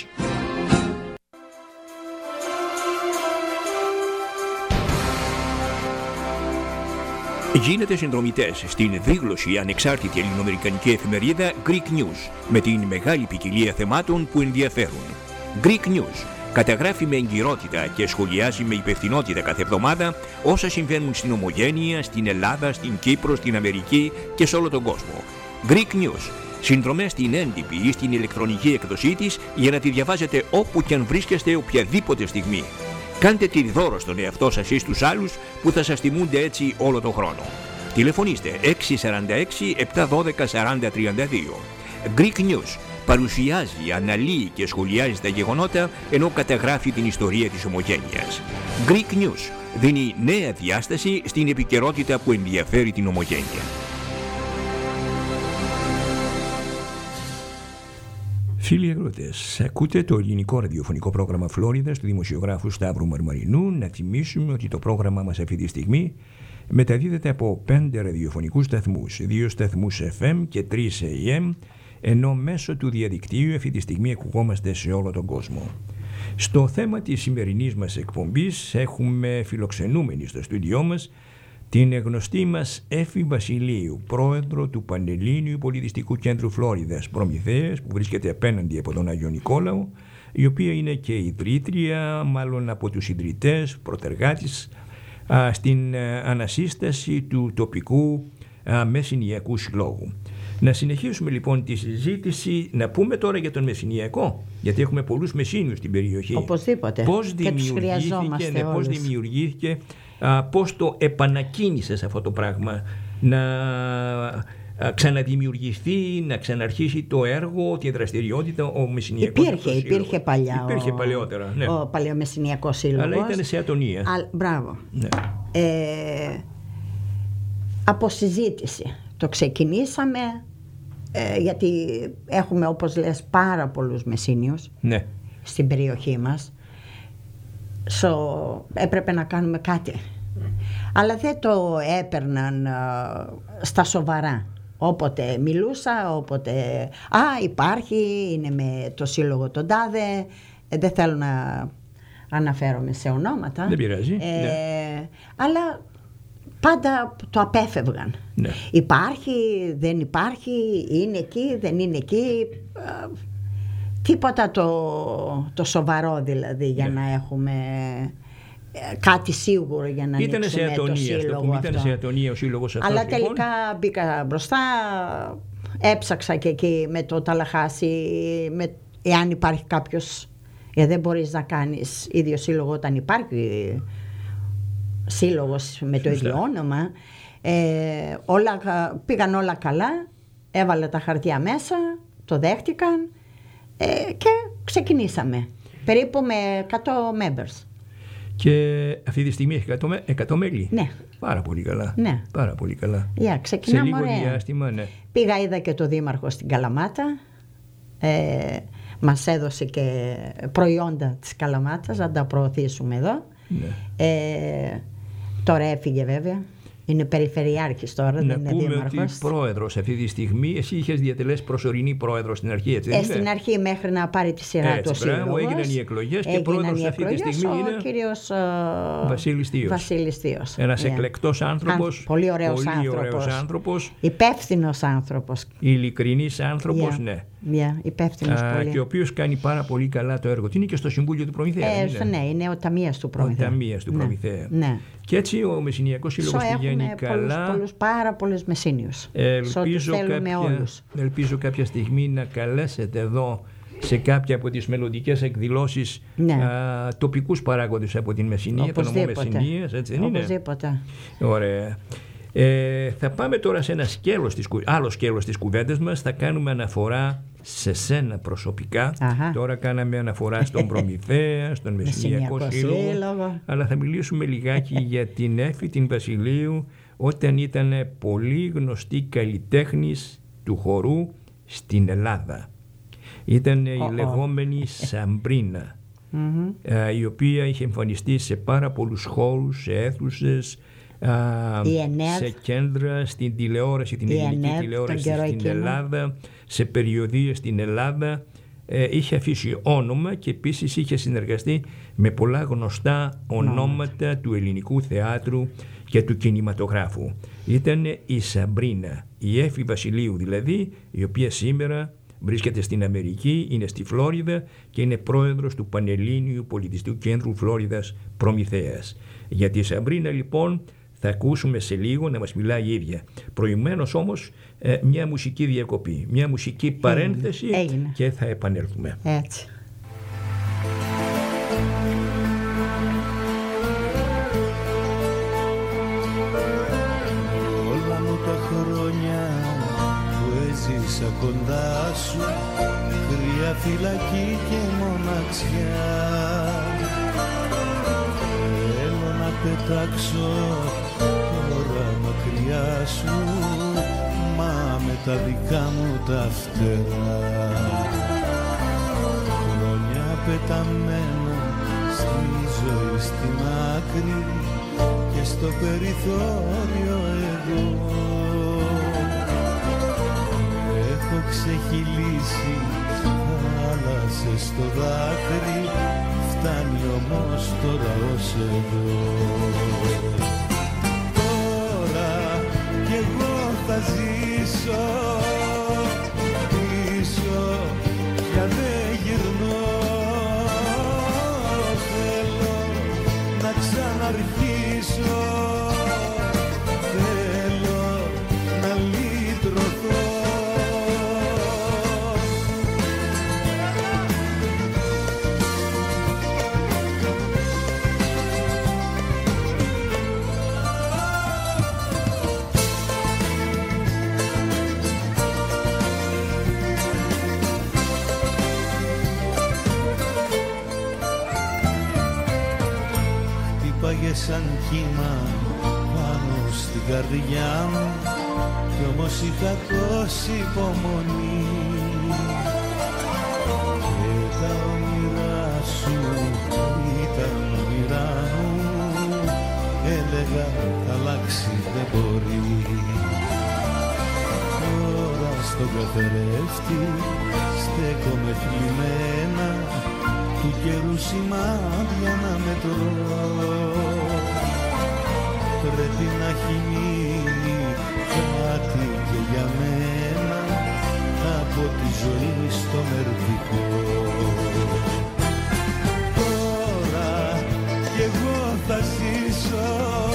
Speaker 1: Γίνετε συνδρομητές στην δίγλωση ανεξάρτητη ελληνοαμερικανική εφημερίδα Greek News με την μεγάλη ποικιλία θεμάτων που ενδιαφέρουν. Greek News καταγράφει με εγκυρότητα και σχολιάζει με υπευθυνότητα κάθε εβδομάδα όσα συμβαίνουν στην Ομογένεια, στην Ελλάδα, στην Κύπρο, στην Αμερική και σε όλο τον κόσμο. Greek News. Συνδρομές στην έντυπη ή στην ηλεκτρονική εκδοσή της για να τη διαβάζετε όπου και αν βρίσκεστε οποιαδήποτε στιγμή. Κάντε τη δώρο στον εαυτό σας ή στους άλλους που θα σας τιμούνται έτσι όλο τον χρόνο. Τηλεφωνήστε έξι τέσσερα έξι, επτά ένα δύο, τέσσερα μηδέν τρία δύο. Greek News παρουσιάζει, αναλύει και σχολιάζει τα γεγονότα ενώ καταγράφει την ιστορία της Ομογένειας. Greek News δίνει νέα διάσταση στην επικαιρότητα που ενδιαφέρει την Ομογένεια. Φίλοι αγρότες, ακούτε το ελληνικό ραδιοφωνικό πρόγραμμα Φλόριδας του δημοσιογράφου Σταύρου Μαρμαρινού. Να θυμίσουμε ότι το πρόγραμμά μας αυτή τη στιγμή μεταδίδεται από πέντε ραδιοφωνικούς σταθμούς, δύο σταθμούς εφ εμ και τρεις έι εμ, ενώ μέσω του διαδικτύου αυτή τη στιγμή ακουγόμαστε σε όλο τον κόσμο. Στο θέμα της σημερινής μας εκπομπής έχουμε φιλοξενούμενοι στο στούντιό μας την γνωστή μας Έφη Βασιλείου, πρόεδρο του Πανελλήνιου Πολιτιστικού Κέντρου Φλόριδας Προμηθέας, που βρίσκεται απέναντι από τον Άγιο Νικόλαο, η οποία είναι και ιδρύτρια, μάλλον από τους ιδρυτές, προτεργάτης, α, στην α, ανασύσταση του τοπικού α, Μεσσηνιακού Συλλόγου. Να συνεχίσουμε λοιπόν τη συζήτηση, να πούμε τώρα για τον Μεσσηνιακό, γιατί έχουμε πολλούς Μεσσήνιους στην περιοχή.
Speaker 3: Οπωσδήποτε.
Speaker 1: Πώς
Speaker 3: και τους χρειαζόμαστε
Speaker 1: ναι, πώς
Speaker 3: όλους.
Speaker 1: δημιουργήθηκε, α, πώς το επανακίνησες αυτό το πράγμα, να α, ξαναδημιουργηθεί, να ξαναρχίσει το έργο, τη δραστηριότητα, ο Μεσσηνιακός
Speaker 3: Υπήρχε, υπήρχε παλιά.
Speaker 1: Υπήρχε
Speaker 3: ο,
Speaker 1: παλαιότερα, ναι.
Speaker 3: Ο Παλαιομεσσηνιακός Σύλλογος.
Speaker 1: Αλλά ήταν σε ατονία.
Speaker 3: Α, μπράβο.
Speaker 1: Ναι.
Speaker 3: Ε, από συζήτηση το ξεκινήσαμε, ε, γιατί έχουμε, όπως λες, πάρα πολλούς Μεσσήνιους, ναι, στην περιοχή μας. So, έπρεπε να κάνουμε κάτι. Αλλά δεν το έπαιρναν α, στα σοβαρά. Όποτε μιλούσα, όποτε «Α, υπάρχει, είναι με το σύλλογο τον τάδε», ε, δεν θέλω να αναφέρομαι σε ονόματα.
Speaker 1: Δεν πειράζει.
Speaker 3: Ε,
Speaker 1: ναι.
Speaker 3: Αλλά πάντα το απέφευγαν. Ναι. Υπάρχει, δεν υπάρχει, είναι εκεί, δεν είναι εκεί. Ε, τίποτα το, το σοβαρό δηλαδή για ναι. να έχουμε κάτι σίγουρο για να
Speaker 1: ήτανε
Speaker 3: ανοίξουμε
Speaker 1: σε ατονία,
Speaker 3: το σύλλογο
Speaker 1: πούμε,
Speaker 3: αυτό.
Speaker 1: Ήταν σε ατονία ο σύλλογος αυτός.
Speaker 3: Αλλά
Speaker 1: λοιπόν.
Speaker 3: τελικά μπήκα μπροστά, έψαξα και εκεί με το Ταλαχάσι με, εάν υπάρχει κάποιος Γιατί δεν μπορείς να κάνεις ίδιο σύλλογο όταν υπάρχει σύλλογος με το ίδιο όνομα. Ε, όλα, πήγαν όλα καλά, έβαλα τα χαρτιά μέσα, το δέχτηκαν ε, και ξεκινήσαμε. Περίπου με εκατό members.
Speaker 1: Και αυτή τη στιγμή έχει εκατό μέλη.
Speaker 3: Ναι.
Speaker 1: Πάρα πολύ καλά.
Speaker 3: Ναι.
Speaker 1: Πάρα πολύ καλά.
Speaker 3: Yeah, ξεκινάμε
Speaker 1: σε λίγο
Speaker 3: ωραία.
Speaker 1: διάστημα, ναι.
Speaker 3: Πήγα, είδα και το δήμαρχο στην Καλαμάτα. Ε, μας έδωσε και προϊόντα της Καλαμάτας να τα προωθήσουμε εδώ.
Speaker 1: Ναι.
Speaker 3: Ε, τώρα έφυγε βέβαια. Είναι περιφερειάρχης τώρα,
Speaker 1: να
Speaker 3: δεν είναι
Speaker 1: πούμε
Speaker 3: δήμαρχος.
Speaker 1: ότι πρόεδρος αυτή τη στιγμή, εσύ είχες διατελέσει προσωρινή πρόεδρο στην αρχή, έτσι δεν
Speaker 3: ε,
Speaker 1: είναι?
Speaker 3: Στην αρχή μέχρι να πάρει τη σειρά του ο σύλλογος.
Speaker 1: Έγιναν οι εκλογές και πρόεδρος αυτή τη στιγμή
Speaker 3: ο
Speaker 1: είναι
Speaker 3: κύριος
Speaker 1: Βασίλης Θείος.
Speaker 3: Βασίλης Θείος.
Speaker 1: Ένας
Speaker 3: Yeah.
Speaker 1: εκλεκτός άνθρωπος,
Speaker 3: Αν, πολύ ωραίος
Speaker 1: πολύ
Speaker 3: άνθρωπος,
Speaker 1: ωραίος άνθρωπος,
Speaker 3: υπεύθυνος άνθρωπος.
Speaker 1: ειλικρινής άνθρωπος,
Speaker 3: Yeah.
Speaker 1: ναι.
Speaker 3: Yeah, υπεύθυνος
Speaker 1: Α,
Speaker 3: πολύ.
Speaker 1: και ο οποίος κάνει πάρα πολύ καλά το έργο του. Είναι και στο Συμβούλιο του Προμηθέα.
Speaker 3: Ε,
Speaker 1: είναι.
Speaker 3: ναι, είναι ο ταμείας του Προμηθέα.
Speaker 1: Ο ταμείας του
Speaker 3: Ναι.
Speaker 1: Προμηθέα.
Speaker 3: Ναι.
Speaker 1: Και έτσι ο Μεσσηνιακός Σύλλογος πηγαίνει καλά.
Speaker 3: Πολλούς, πολλούς, πάρα πολλούς μεσσήνιους.
Speaker 1: Ελπίζω
Speaker 3: θέλουμε
Speaker 1: κάποια,
Speaker 3: όλους.
Speaker 1: ελπίζω κάποια στιγμή να καλέσετε εδώ σε κάποια από τις μελλοντικές εκδηλώσεις
Speaker 3: Ναι.
Speaker 1: α, τοπικούς παράγοντες από την Μεσσηνία, το νομό Μεσσηνίας, έτσι δεν είναι?
Speaker 3: Οπωσδήποτε.
Speaker 1: Ωραία. Ε, θα πάμε τώρα σε ένα σκέλος της, άλλο σκέλος της κουβέντας μας. Θα κάνουμε αναφορά σε σένα προσωπικά.
Speaker 3: Αχα.
Speaker 1: Τώρα κάναμε αναφορά στον Προμηθέα, στον Μεσσηνιακό
Speaker 3: Μεσσηνιακό
Speaker 1: Σύλλογο,
Speaker 3: Σύλλογο.
Speaker 1: αλλά θα μιλήσουμε λιγάκι για την Έφη την Βασιλείου, όταν ήταν πολύ γνωστή καλλιτέχνης του χορού στην Ελλάδα. Ήταν η
Speaker 3: Oh, oh.
Speaker 1: λεγόμενη Σαμπρίνα,
Speaker 3: Mm-hmm.
Speaker 1: ε, η οποία είχε εμφανιστεί σε πάρα πολλούς χώρους, σε αίθουσες,
Speaker 3: Η ΕΝΕΡ.
Speaker 1: σε κέντρα, στην τηλεόραση, την
Speaker 3: Η
Speaker 1: ελληνική
Speaker 3: ΕΝΕΡ,
Speaker 1: τηλεόραση
Speaker 3: τον καιρό
Speaker 1: στην
Speaker 3: εκείνο.
Speaker 1: Ελλάδα, σε περιοδίες στην Ελλάδα. Ε, είχε αφήσει όνομα και επίσης είχε συνεργαστεί με πολλά γνωστά ονόματα του ελληνικού θεάτρου και του κινηματογράφου. Ήταν η Σαμπρίνα, η Έφη Βασιλείου δηλαδή, η οποία σήμερα βρίσκεται στην Αμερική, είναι στη Φλόριδα και είναι πρόεδρος του Πανελλήνιου Πολιτιστικού Κέντρου Φλόριδας Προμηθέας. Για τη Σαμπρίνα λοιπόν θα ακούσουμε σε λίγο να μας μιλάει η ίδια. Προηγουμένως όμως ε, μια μουσική διακοπή, μια μουσική παρένθεση.
Speaker 3: Έγινε.
Speaker 1: Και θα επανέλθουμε.
Speaker 3: Έτσι.
Speaker 2: Όλα μου τα χρόνια που έζησα κοντά σου, κρύα φυλακή και μοναξιά, θέλω να πετάξω τώρα μακριά σου, μα με τα δικά μου τα φτερά. Χρόνια πεταμένα στη ζωή στην άκρη και στο περιθώριο εγώ έχω ξεχυλήσει θάλασσες στο δάκρυ, φτάνει όμως τώρα ως εδώ. Τώρα κι εγώ θα ζήσω πίσω, πια δεν γυρνώ, θέλω να ξαναρχίσω, θέλω να λυτρωθώ. Χτύπαγε σαν κύμα πάνω στην καρδιά μου κι όμως είχα τόση υπομονή και τα όνειρά σου ήταν όνειρά μου, έλεγα θα αλλάξει δεν μπορεί. Τώρα στον καθρέφτη στέκομαι θλιμμένα, του καιρού σημάδια να μετρώ, πρέπει να έχει μείνει κάτι και για μένα από τη ζωή στο μερδικό. Τώρα κι εγώ θα ζήσω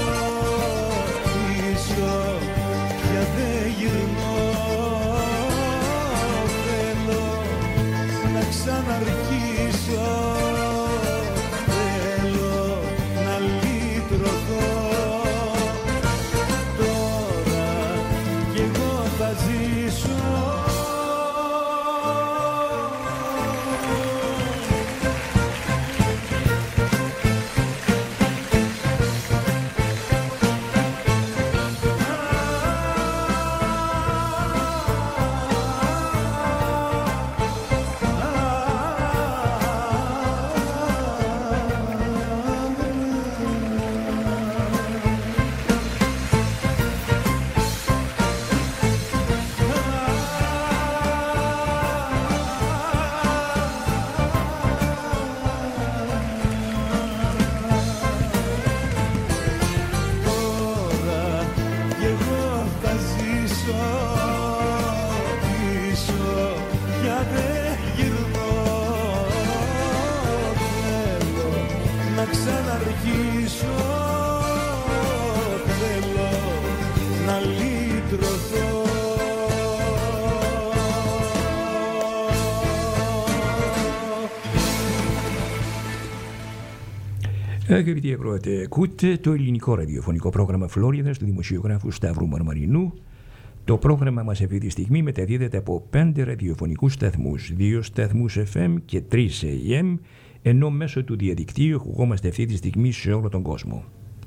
Speaker 2: πίσω, πια δεν γυρνώ, θέλω να ξαναρχίσω. θα ζήσω πίσω, για δεν γυρνώ. Θέλω να ξαναρχίσω, θέλω να λύτρωθώ.
Speaker 1: Αγαπητοί ακροατές, ακούτε το ελληνικό ραδιοφωνικό πρόγραμμα Φλόριδας του δημοσιογράφου Σταύρου Μαρμαρινού. Το πρόγραμμα μας αυτή τη στιγμή μεταδίδεται από πέντε ραδιοφωνικούς σταθμούς, δύο σταθμούς εφ εμ και τρεις έι εμ, ενώ μέσω του διαδικτύου ακουγόμαστε αυτή τη στιγμή σε όλο τον κόσμο.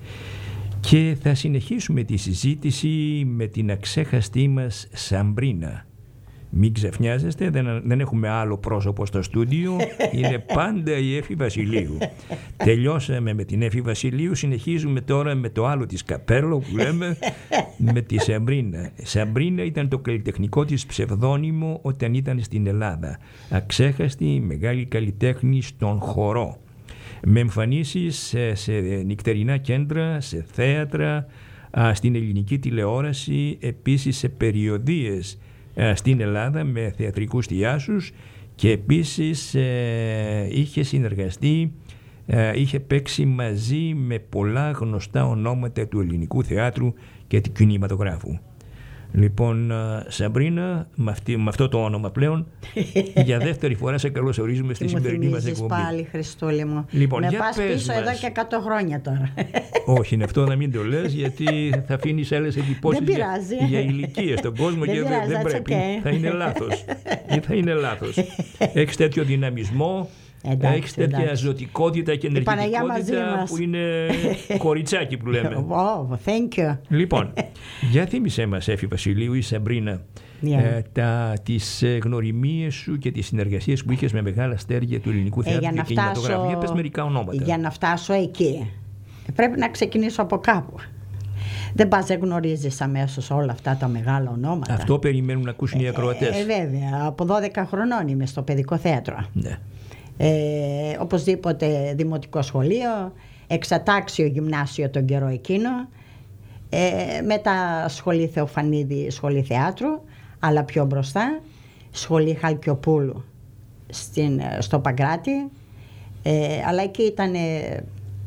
Speaker 1: Και θα συνεχίσουμε τη συζήτηση με την αξέχαστή μας Σαμπρίνα. Μην ξαφνιάζεστε, δεν, δεν έχουμε άλλο πρόσωπο στο στούντιο, είναι πάντα η Έφη Βασιλείου. Τελειώσαμε με την Έφη Βασιλείου, συνεχίζουμε τώρα με το άλλο της καπέλο που λέμε, με τη Σαμπρίνα. Σαμπρίνα ήταν το καλλιτεχνικό της ψευδόνυμο όταν ήταν στην Ελλάδα. Αξέχαστη, μεγάλη καλλιτέχνη στον χορό. Με εμφανίσεις σε, σε νυχτερινά κέντρα, σε θέατρα, στην ελληνική τηλεόραση, επίσης σε περιοδίες στην Ελλάδα με θεατρικούς θειάσους, και επίσης ε, είχε συνεργαστεί, ε, είχε παίξει μαζί με πολλά γνωστά ονόματα του ελληνικού θεάτρου και του κινηματογράφου. Λοιπόν, Σαμπρίνα, με, αυτή, με αυτό το όνομα πλέον, για δεύτερη φορά σε καλωσορίζουμε στη σημερινή μας εκπομπή.
Speaker 3: Πάλι, Χριστούλη μου.
Speaker 1: Λοιπόν,
Speaker 3: με πας πίσω μας εδώ και εκατό χρόνια τώρα.
Speaker 1: Όχι, είναι αυτό να μην το λες, γιατί θα αφήνεις άλλες εντυπώσεις για, για ηλικίες στον κόσμο και δεν, δεν πρέπει. Okay. Θα είναι λάθος. θα είναι λάθος. Έχεις τέτοιο δυναμισμό. Έχεις τέτοια εντάξει. ζωτικότητα και ενεργητικότητα που είναι κοριτσάκι που λέμε.
Speaker 3: Oh, thank you.
Speaker 1: Λοιπόν, για θύμισέ μας, Έφη Βασιλείου ή Σαμπρίνα, yeah. ε, τα, τις ε, γνωριμίες σου και τις συνεργασίες που είχες με μεγάλα αστέρια του ελληνικού θεάτρου ε, και κινηματογράφου. Για πες μερικά ονόματα.
Speaker 3: Για να φτάσω εκεί πρέπει να ξεκινήσω από κάπου. Δεν πας, δεν γνωρίζεις αμέσως όλα αυτά τα μεγάλα ονόματα.
Speaker 1: Αυτό περιμένουν να ακούσουν οι ακροατές.
Speaker 3: Ε, βέβαια, από δώδεκα χρονών είμαι στο παιδικό θέατρο. Ναι. Ε, οπωσδήποτε δημοτικό σχολείο, εξατάξιο γυμνάσιο τον καιρό εκείνο, ε, μετά σχολή Θεοφανίδη, σχολή θεάτρου, αλλά πιο μπροστά σχολή Χαλκιοπούλου στην, στο Παγκράτη, ε, αλλά εκεί ήταν ε,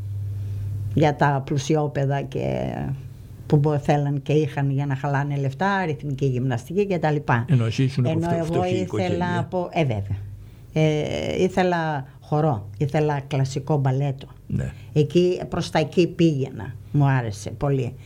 Speaker 3: για τα πλουσιόπαιδα και που θέλαν και είχαν για να χαλάνε λεφτά, ρυθμική γυμναστική κτλ.
Speaker 1: Ενώ εσύ ήσουν από
Speaker 3: Ενώ εγώ ήθελα από, ε, βέβαια. Ε, ήθελα χορό, ήθελα κλασικό μπαλέτο. Ναι. Εκεί, προς τα εκεί πήγαινα, μου άρεσε πολύ.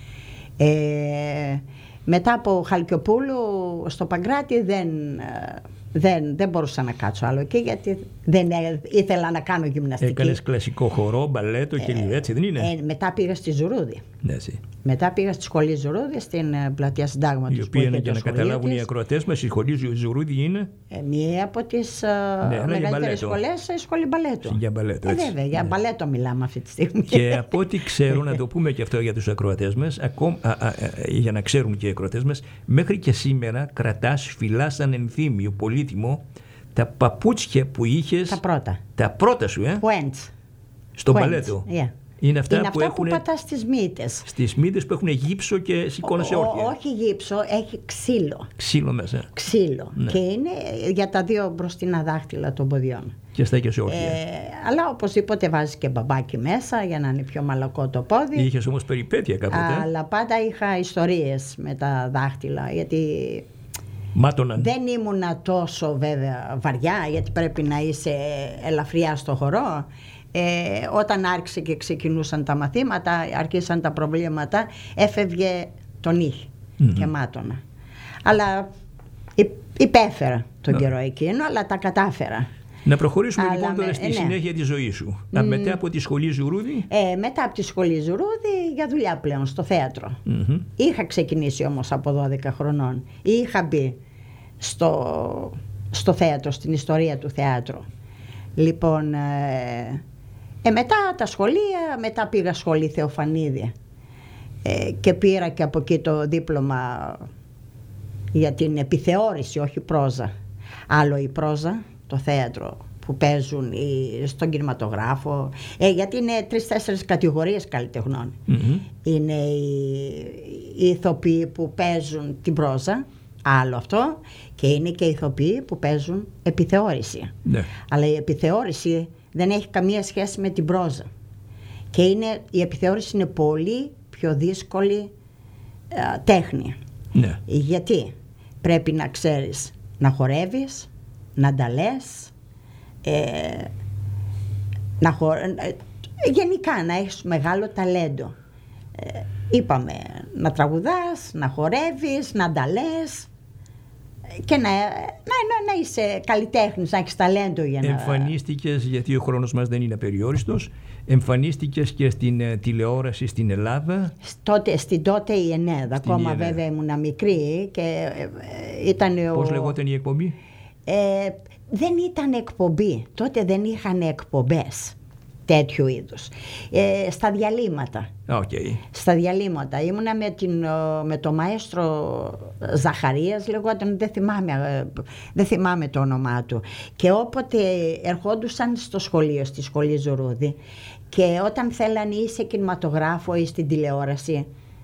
Speaker 3: Ε, μετά από Χαλκιοπούλου στο Παγκράτη δεν, δεν, δεν μπορούσα να κάτσω άλλο εκεί, γιατί δεν ήθελα να κάνω γυμναστική.
Speaker 1: Έκανες κλασικό χορό, μπαλέτο και ε, έτσι δεν είναι?
Speaker 3: Ε, μετά πήγα στη Ζουρούδη.
Speaker 1: Ναι, εσύ.
Speaker 3: Μετά πήγα στη σχολή Ζουρούδη στην πλατεία Συντάγματος.
Speaker 1: Η οποία είναι, για να καταλάβουν οι ακροατές μας, η σχολή Ζουρούδη είναι
Speaker 3: ε, μία από τις ναι, μεγαλύτερες σχολές, η σχολή μπαλέτου.
Speaker 1: Για μπαλέτο, έτσι.
Speaker 3: Ε, βέβαια, για
Speaker 1: ναι.
Speaker 3: μπαλέτο μιλάμε αυτή τη στιγμή.
Speaker 1: Και από ό,τι ξέρω, να το πούμε και αυτό για τους ακροατές μας, ακόμα, α, α, α, για να ξέρουν και οι ακροατές μας, μέχρι και σήμερα κρατάς, φυλάς σαν ενθύμιο πολύτιμο τα παπούτσια που είχες.
Speaker 3: Τα πρώτα.
Speaker 1: Τα πρώτα σου, ε.
Speaker 3: Puents.
Speaker 1: Στο μπαλέτο.
Speaker 3: Yeah.
Speaker 1: Είναι αυτά,
Speaker 3: είναι
Speaker 1: που,
Speaker 3: αυτά
Speaker 1: έχουν,
Speaker 3: που πατάς στις μύτες.
Speaker 1: Στις μύτες που έχουν γύψο και σηκώνεσαι όρθια.
Speaker 3: Όχι γύψο, έχει ξύλο.
Speaker 1: Ξύλο μέσα.
Speaker 3: Ξύλο. Ναι. Και είναι για τα δύο μπροστινά δάχτυλα των ποδιών.
Speaker 1: Και στέκεσαι όρθια.
Speaker 3: Ε, αλλά οπωσδήποτε βάζεις και μπαμπάκι μέσα για να είναι πιο μαλακό το πόδι.
Speaker 1: Είχες όμως περιπέτεια κάποτε.
Speaker 3: Αλλά πάντα είχα ιστορίες με τα δάχτυλα, γιατί
Speaker 1: μάτωναν.
Speaker 3: Δεν ήμουνα τόσο βέβαια βαριά, γιατί πρέπει να είσαι ελαφριά στο χορό. Ε, όταν άρχισε και ξεκινούσαν τα μαθήματα, άρχισαν τα προβλήματα, έφευγε το νύχι mm-hmm. και μάτωνα. Αλλά υπέφερα τον no. καιρό εκείνο, αλλά τα κατάφερα.
Speaker 1: Να προχωρήσουμε αλλά λοιπόν τώρα
Speaker 3: με,
Speaker 1: στη
Speaker 3: ναι.
Speaker 1: συνέχεια της ζωής σου. Mm. Μετά από τη σχολή Ζουρούδη.
Speaker 3: Ε, μετά από τη σχολή Ζουρούδη για δουλειά πλέον στο θέατρο. Mm-hmm. Είχα ξεκινήσει όμως από δώδεκα χρονών. Είχα μπει στο, στο θέατρο, στην ιστορία του θεάτρου. Λοιπόν, ε, ε, μετά τα σχολεία, μετά πήγα σχολή Θεοφανίδη ε, και πήρα και από εκεί το δίπλωμα για την επιθεώρηση, όχι πρόζα. Άλλο η πρόζα, το θέατρο που παίζουν στον κινηματογράφο, ε, γιατί είναι τρεις-τέσσερις κατηγορίες καλλιτεχνών. Mm-hmm. Είναι οι, οι ηθοποιοί που παίζουν την πρόζα, άλλο αυτό, και είναι και οι ηθοποιοί που παίζουν επιθεώρηση. Ναι. Αλλά η επιθεώρηση δεν έχει καμία σχέση με την πρόζα. Και είναι, η επιθεώρηση είναι πολύ πιο δύσκολη α, τέχνη. Ναι. Γιατί πρέπει να ξέρεις να χορεύεις, να τα λες, ε, να χο... ε, γενικά να έχεις μεγάλο ταλέντο. Ε, είπαμε να τραγουδάς, να χορεύεις, να τα λες και να, να, να, να είσαι καλλιτέχνης, να έχεις ταλέντο για να...
Speaker 1: Εμφανίστηκες, γιατί ο χρόνος μας δεν είναι απεριόριστος, εμφανίστηκες και στην ε, τηλεόραση στην Ελλάδα.
Speaker 3: Τότε, στην τότε η Ενέδα, ακόμα βέβαια ήμουν μικρή και ε, ήταν...
Speaker 1: Πώς ο... λεγόταν η εκπομπή?
Speaker 3: Ε, δεν ήταν εκπομπή, τότε δεν είχαν εκπομπές τέτοιου είδους. Ε, στα διαλύματα.
Speaker 1: Okay.
Speaker 3: Στα διαλύματα. Ήμουνα με, την, με το μαέστρο Ζαχαρίας, λεγόταν, δεν θυμάμαι, δεν θυμάμαι το όνομά του. Και όποτε ερχόντουσαν στο σχολείο, στη σχολή Ζουρούδη, και όταν θέλανε ή σε κινηματογράφο ή στην τηλεόραση,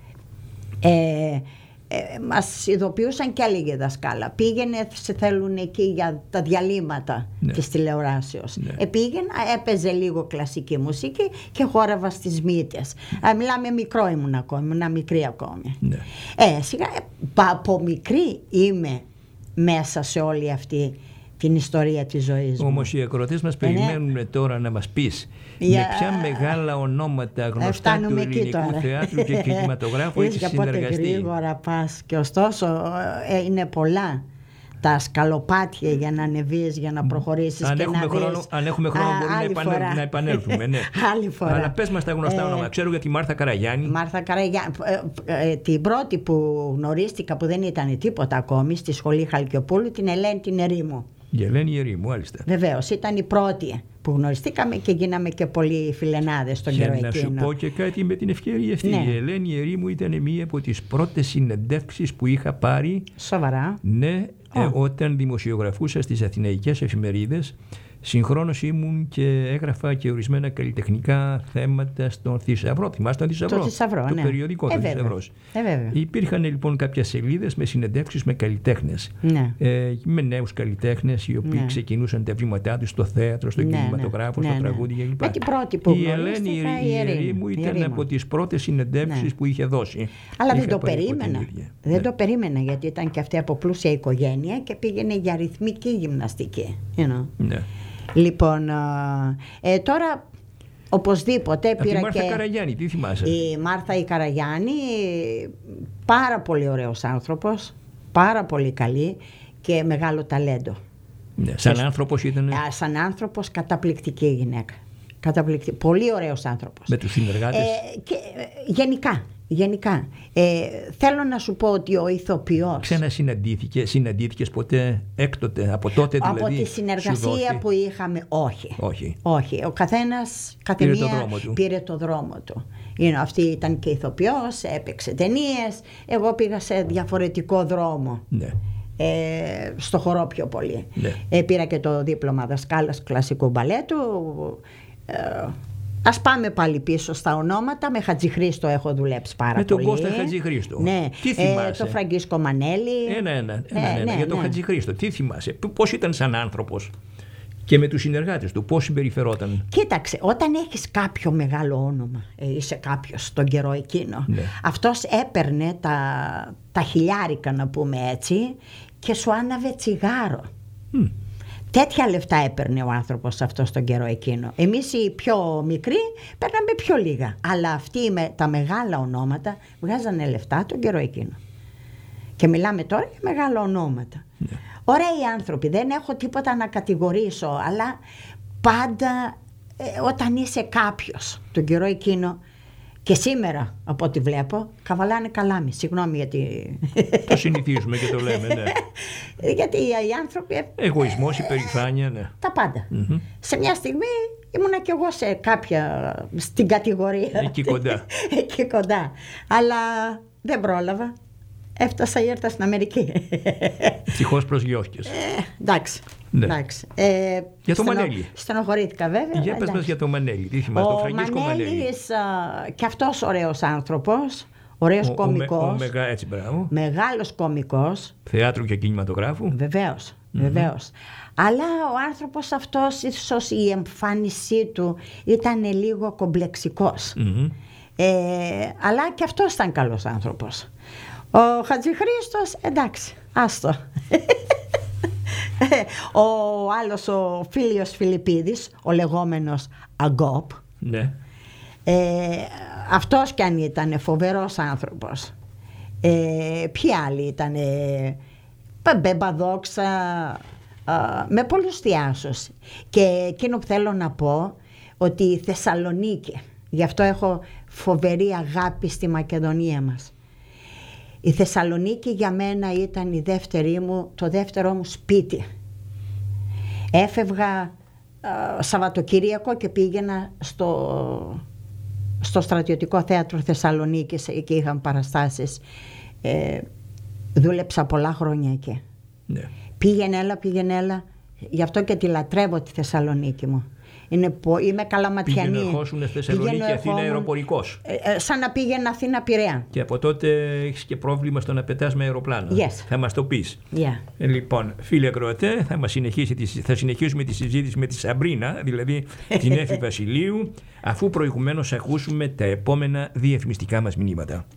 Speaker 3: ε, Ε, μας ειδοποιούσαν και άλλοι δασκάλα. Πήγαινε, σε θέλουν εκεί για τα διαλύματα, ναι, της τηλεοράσεως. Ναι. Ε, πήγαινα, έπαιζε λίγο κλασική μουσική και χόρευα στις μύτες. Ε, μιλάμε, μικρό ήμουν ακόμη, ήμουν μικρή ακόμη. Ναι. Ε, σιγά, ε, από μικρή είμαι μέσα σε όλη αυτή την ιστορία της ζωής μου.
Speaker 1: Όμως οι ακροατές μας περιμένουν, ναι, τώρα να μας πεις για... με ποια μεγάλα ονόματα γνωστά του ελληνικού θεάτρου και κινηματογράφου έχεις συνεργαστεί.
Speaker 3: Πότε γρήγορα πας, και ωστόσο ε, είναι πολλά τα σκαλοπάτια για να ανεβείς, για να προχωρήσεις.
Speaker 1: Αν,
Speaker 3: και
Speaker 1: έχουμε,
Speaker 3: να
Speaker 1: χρόνο,
Speaker 3: δεις.
Speaker 1: αν έχουμε χρόνο, μπορεί να, επανέλ, να επανέλθουμε. Ναι.
Speaker 3: Άλλη φορά.
Speaker 1: Αλλά πες μας τα γνωστά ε, ονόματα. Ξέρω για τη Μάρθα Καραγιάννη.
Speaker 3: Μάρθα Καραγιάννη. Ε, ε, την πρώτη που γνωρίστηκα, που δεν ήταν τίποτα ακόμη, στη σχολή Χαλκιοπούλου, την Ελένη την Ερήμου.
Speaker 1: Η Ελένη Ερήμου, μάλιστα.
Speaker 3: Βεβαίως, ήταν η πρώτη που γνωριστήκαμε και γίναμε και πολλοί φιλενάδες στον καιρό εκείνο.
Speaker 1: Και να σου πω και κάτι με την ευκαιρία αυτή. Ναι. Η Ελένη Ερήμου ήταν μία από τις πρώτες συνεντεύξεις που είχα πάρει.
Speaker 3: Σοβαρά.
Speaker 1: Ναι, oh. ε, όταν δημοσιογραφούσα στις αθηναϊκές εφημερίδες. Συγχρόνως ήμουν και έγραφα και ορισμένα καλλιτεχνικά θέματα στον Θησαυρό. Θυμάστε τον Θησαυρό?
Speaker 3: Το Θησαυρό,
Speaker 1: το
Speaker 3: ναι.
Speaker 1: περιοδικό
Speaker 3: ε,
Speaker 1: του Θησαυρός.
Speaker 3: Ε,
Speaker 1: Υπήρχαν λοιπόν κάποιες σελίδες με συνεντεύξεις με καλλιτέχνες. Ναι. Ε, με νέους καλλιτέχνες οι οποίοι, ναι, ξεκινούσαν τα βήματά τους στο θέατρο, στο, ναι, κινηματογράφο, ναι, στο, ναι, τραγούδι κλπ.
Speaker 3: Με την πρώτη που
Speaker 1: η Ελένη Ερήμου ήταν από τις πρώτες συνεντεύξεις, ναι, που είχε δώσει.
Speaker 3: Αλλά δεν το περίμενα. Δεν ναι. το περίμενα, γιατί ήταν και αυτή από πλούσια οικογένεια και πήγαινε για ρυθμική γυμναστική. You know. Ναι. Λοιπόν, ε, τώρα οπωσδήποτε
Speaker 1: από
Speaker 3: πήρα
Speaker 1: τη Μάρθα
Speaker 3: και...
Speaker 1: Καραγιάννη, τι θυμάσαι?
Speaker 3: Η Μάρθα η Καραγιάννη, πάρα πολύ ωραίος άνθρωπος, πάρα πολύ καλή και μεγάλο ταλέντο.
Speaker 1: Ναι, σαν και... άνθρωπος ήταν...
Speaker 3: Σαν άνθρωπος καταπληκτική γυναίκα. Καταπληκτική, πολύ ωραίος άνθρωπος.
Speaker 1: Με τους συνεργάτες.
Speaker 3: Ε, και, γενικά. Γενικά, ε, θέλω να σου πω ότι ο ηθοποιός...
Speaker 1: Ξανασυναντήθηκε, συναντήθηκες ποτέ έκτοτε, από τότε δηλαδή?
Speaker 3: Από τη συνεργασία που είχαμε, όχι.
Speaker 1: Όχι.
Speaker 3: όχι. Ο καθένας, κάθε
Speaker 1: πήρε
Speaker 3: μία
Speaker 1: το δρόμο του.
Speaker 3: πήρε το δρόμο του. You know, αυτή ήταν και ηθοποιός, έπαιξε ταινίες, εγώ πήγα σε διαφορετικό δρόμο. Ναι. Ε, στο χορό πιο πολύ. Ναι. Ε, πήρα και το δίπλωμα δασκάλας κλασικού μπαλέτου. Ε, Ας πάμε πάλι πίσω στα ονόματα. Με Χατζηχρήστο έχω δουλέψει πάρα
Speaker 1: με
Speaker 3: πολύ.
Speaker 1: Με τον Κώστα Χατζηχρήστο.
Speaker 3: Ναι.
Speaker 1: Τι θυμάσαι?
Speaker 3: Ε, το Φραγκίσκο Μανέλη.
Speaker 1: Ένα, ένα, ένα, ένα, ε, ναι, για τον ναι. Χατζηχρήστο. Τι θυμάσαι? Πώς ήταν σαν άνθρωπος και με τους συνεργάτες του, πώς συμπεριφερόταν?
Speaker 3: Κοίταξε, όταν έχεις κάποιο μεγάλο όνομα, ε, είσαι κάποιος τον καιρό εκείνο, ναι. αυτός έπαιρνε τα, τα χιλιάρικα, να πούμε έτσι, και σου άναβε τσιγάρο. Mm. Τέτοια λεφτά έπαιρνε ο άνθρωπος αυτό τον καιρό εκείνο. Εμείς οι πιο μικροί παίρναμε πιο λίγα. Αλλά αυτοί με τα μεγάλα ονόματα βγάζανε λεφτά τον καιρό εκείνο. Και μιλάμε τώρα για μεγάλα ονόματα. Ναι. Ωραίοι άνθρωποι, δεν έχω τίποτα να κατηγορήσω, αλλά πάντα ε, όταν είσαι κάποιος τον καιρό εκείνο, και σήμερα από ό,τι βλέπω, καβαλάνε καλάμι. Συγγνώμη γιατί...
Speaker 1: Το συνηθίζουμε και το λέμε, ναι.
Speaker 3: Γιατί οι άνθρωποι...
Speaker 1: Εγωισμός, υπερηφάνεια, ναι.
Speaker 3: Τα πάντα.
Speaker 1: Mm-hmm.
Speaker 3: Σε μια στιγμή ήμουνα κι εγώ σε κάποια... στην κατηγορία.
Speaker 1: Εκεί κοντά.
Speaker 3: Εκεί κοντά. Αλλά δεν πρόλαβα. Έφτασα ή έρθα στην Αμερική.
Speaker 1: Ευτυχώς προσγειώθηκες.
Speaker 3: Ε, εντάξει. Ναι. Εντάξει. Ε,
Speaker 1: για το
Speaker 3: στενο...
Speaker 1: Μανέλη.
Speaker 3: Στενοχωρήθηκα βέβαια.
Speaker 1: Για πες μας για το Μανέλη. Τι θυμάσαι, το Φραγκίσκο Μανέλη.
Speaker 3: Ο Μανέλης και αυτός ωραίος άνθρωπος, ωραίος ο, κωμικός. Ο, ο,
Speaker 1: μεγα, έτσι, μπράβο.
Speaker 3: Μεγάλος κωμικός.
Speaker 1: Θεάτρου και κινηματογράφου.
Speaker 3: Βεβαίως, mm-hmm. βεβαίως. Αλλά ο άνθρωπος αυτός, ίσως η εμφάνισή του ήταν λίγο κομπλεξικός. Mm-hmm. Ε, αλλά και αυτός ήταν καλός άνθρωπος. Ο Χατζηχρήστος, εντάξει, άστο. Ο άλλος, ο Φίλιος Φιλιππίδης, ο λεγόμενος Αγκόπ,
Speaker 1: ναι.
Speaker 3: ε, αυτός κι αν ήταν φοβερός άνθρωπος. Ε, ποιοι άλλοι ήταν, Μπέμπαδόξα, με πολλούς θειάσους. Και εκείνο που θέλω να πω, ότι η Θεσσαλονίκη, γι' αυτό έχω φοβερή αγάπη στη Μακεδονία μας. Η Θεσσαλονίκη για μένα ήταν η δεύτερη μου, το δεύτερο μου σπίτι. Έφευγα α, Σαββατοκύριακο και πήγαινα στο, στο Στρατιωτικό Θέατρο Θεσσαλονίκης, εκεί είχαν παραστάσεις. Ε, δούλεψα πολλά χρόνια εκεί. Ναι. Πήγαινε έλα, πήγαινε έλα, γι' αυτό και τη λατρεύω τη Θεσσαλονίκη μου. Είναι, είμαι καλαματιανή.
Speaker 1: Πήγαινε ερχόσουν στη Θεσσαλονίκη, Αθήνα αεροπορικός.
Speaker 3: Ε, ε, σαν να πήγαινε Αθήνα Πειραιά.
Speaker 1: Και από τότε έχεις και πρόβλημα στο να πετάς με αεροπλάνο.
Speaker 3: Yes.
Speaker 1: Θα μας το πεις.
Speaker 3: Yeah.
Speaker 1: Ε, λοιπόν, φίλε ακροατέ, θα, μας συνεχίσει, θα συνεχίσουμε τη συζήτηση με τη Σαμπρίνα, δηλαδή την Έφη Βασιλείου, αφού προηγουμένως ακούσουμε τα επόμενα διαφημιστικά μας μηνύματα.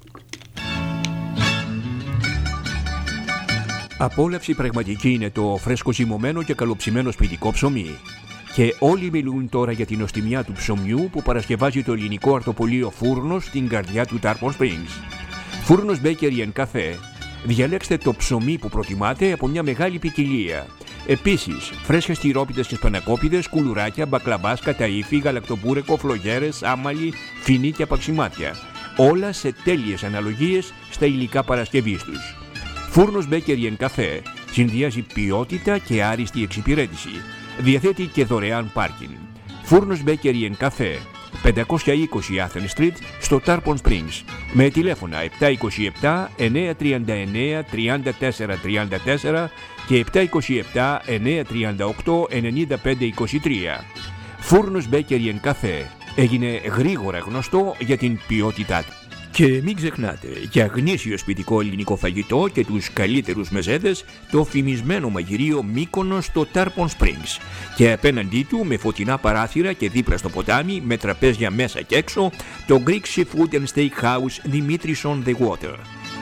Speaker 6: Απόλαυση πραγματική είναι το φρέσκο ζυμωμένο και καλοψημένο σπιτικό ψωμί. Και όλοι μιλούν τώρα για την νοστιμιά του ψωμιού που παρασκευάζει το ελληνικό αρτοπολείο Φούρνος στην καρδιά του Tarpon Springs. Φούρνος Bakery and Cafe. Διαλέξτε το ψωμί που προτιμάτε από μια μεγάλη ποικιλία. Επίσης, φρέσκες τυρόπιτες και σπανακόπιδες, κουλουράκια, μπακλαβάς, καταΐφι, γαλακτοπούρεκο, φλογέρες, άμαλι, φινί και απαξιμάτια. Όλα σε τέλειες αναλογίες στα υλικά παρασκευής τους. Φούρνος Bakery and Cafe συνδυάζει ποιότητα και άριστη εξυπηρέτηση. Διαθέτει και δωρεάν πάρκινγκ. Φούρνος Bakery and Cafe, πεντακόσια είκοσι Athens Street, στο Tarpon Springs, με τηλέφωνα επτά είκοσι επτά εννιακόσια τριάντα εννέα τριάντα τέσσερα τριάντα τέσσερα και επτά είκοσι επτά εννιακόσια τριάντα οκτώ ενενήντα πέντε είκοσι τρία. Φούρνος Bakery and Cafe έγινε γρήγορα γνωστό για την ποιότητά του.
Speaker 1: Και μην ξεχνάτε, για γνήσιο σπιτικό ελληνικό φαγητό και τους καλύτερους μεζέδες, το φημισμένο μαγειρίο Μύκονος στο Tarpon Springs. Και απέναντί του, με φωτεινά παράθυρα και δίπλα στο ποτάμι, με τραπέζια μέσα και έξω, το Greek Seafood and Steakhouse Dimitris on the Water.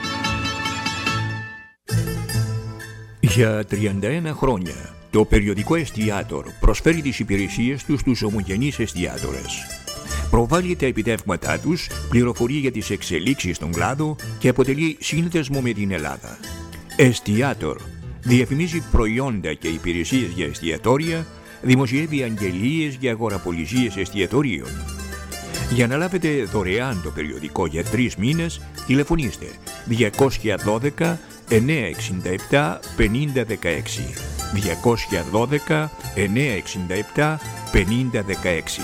Speaker 6: Για τριάντα ένα χρόνια, το περιοδικό Εστιάτορ προσφέρει τις υπηρεσίες του στους ομογενείς εστιάτορες. Προβάλλει τα επιτεύγματά τους, πληροφορεί για τις εξελίξεις στον κλάδο και αποτελεί σύνδεσμο με την Ελλάδα. Εστιάτορ διαφημίζει προϊόντα και υπηρεσίες για εστιατόρια, δημοσιεύει αγγελίες για αγοραπολισίες εστιατορίων. Για να λάβετε δωρεάν το περιοδικό για τρεις μήνες, τηλεφωνήστε διακόσια δώδεκα εννιακόσια εξήντα επτά πενήντα δεκαέξι. διακόσια δώδεκα εννιακόσια εξήντα επτά πενήντα δεκαέξι.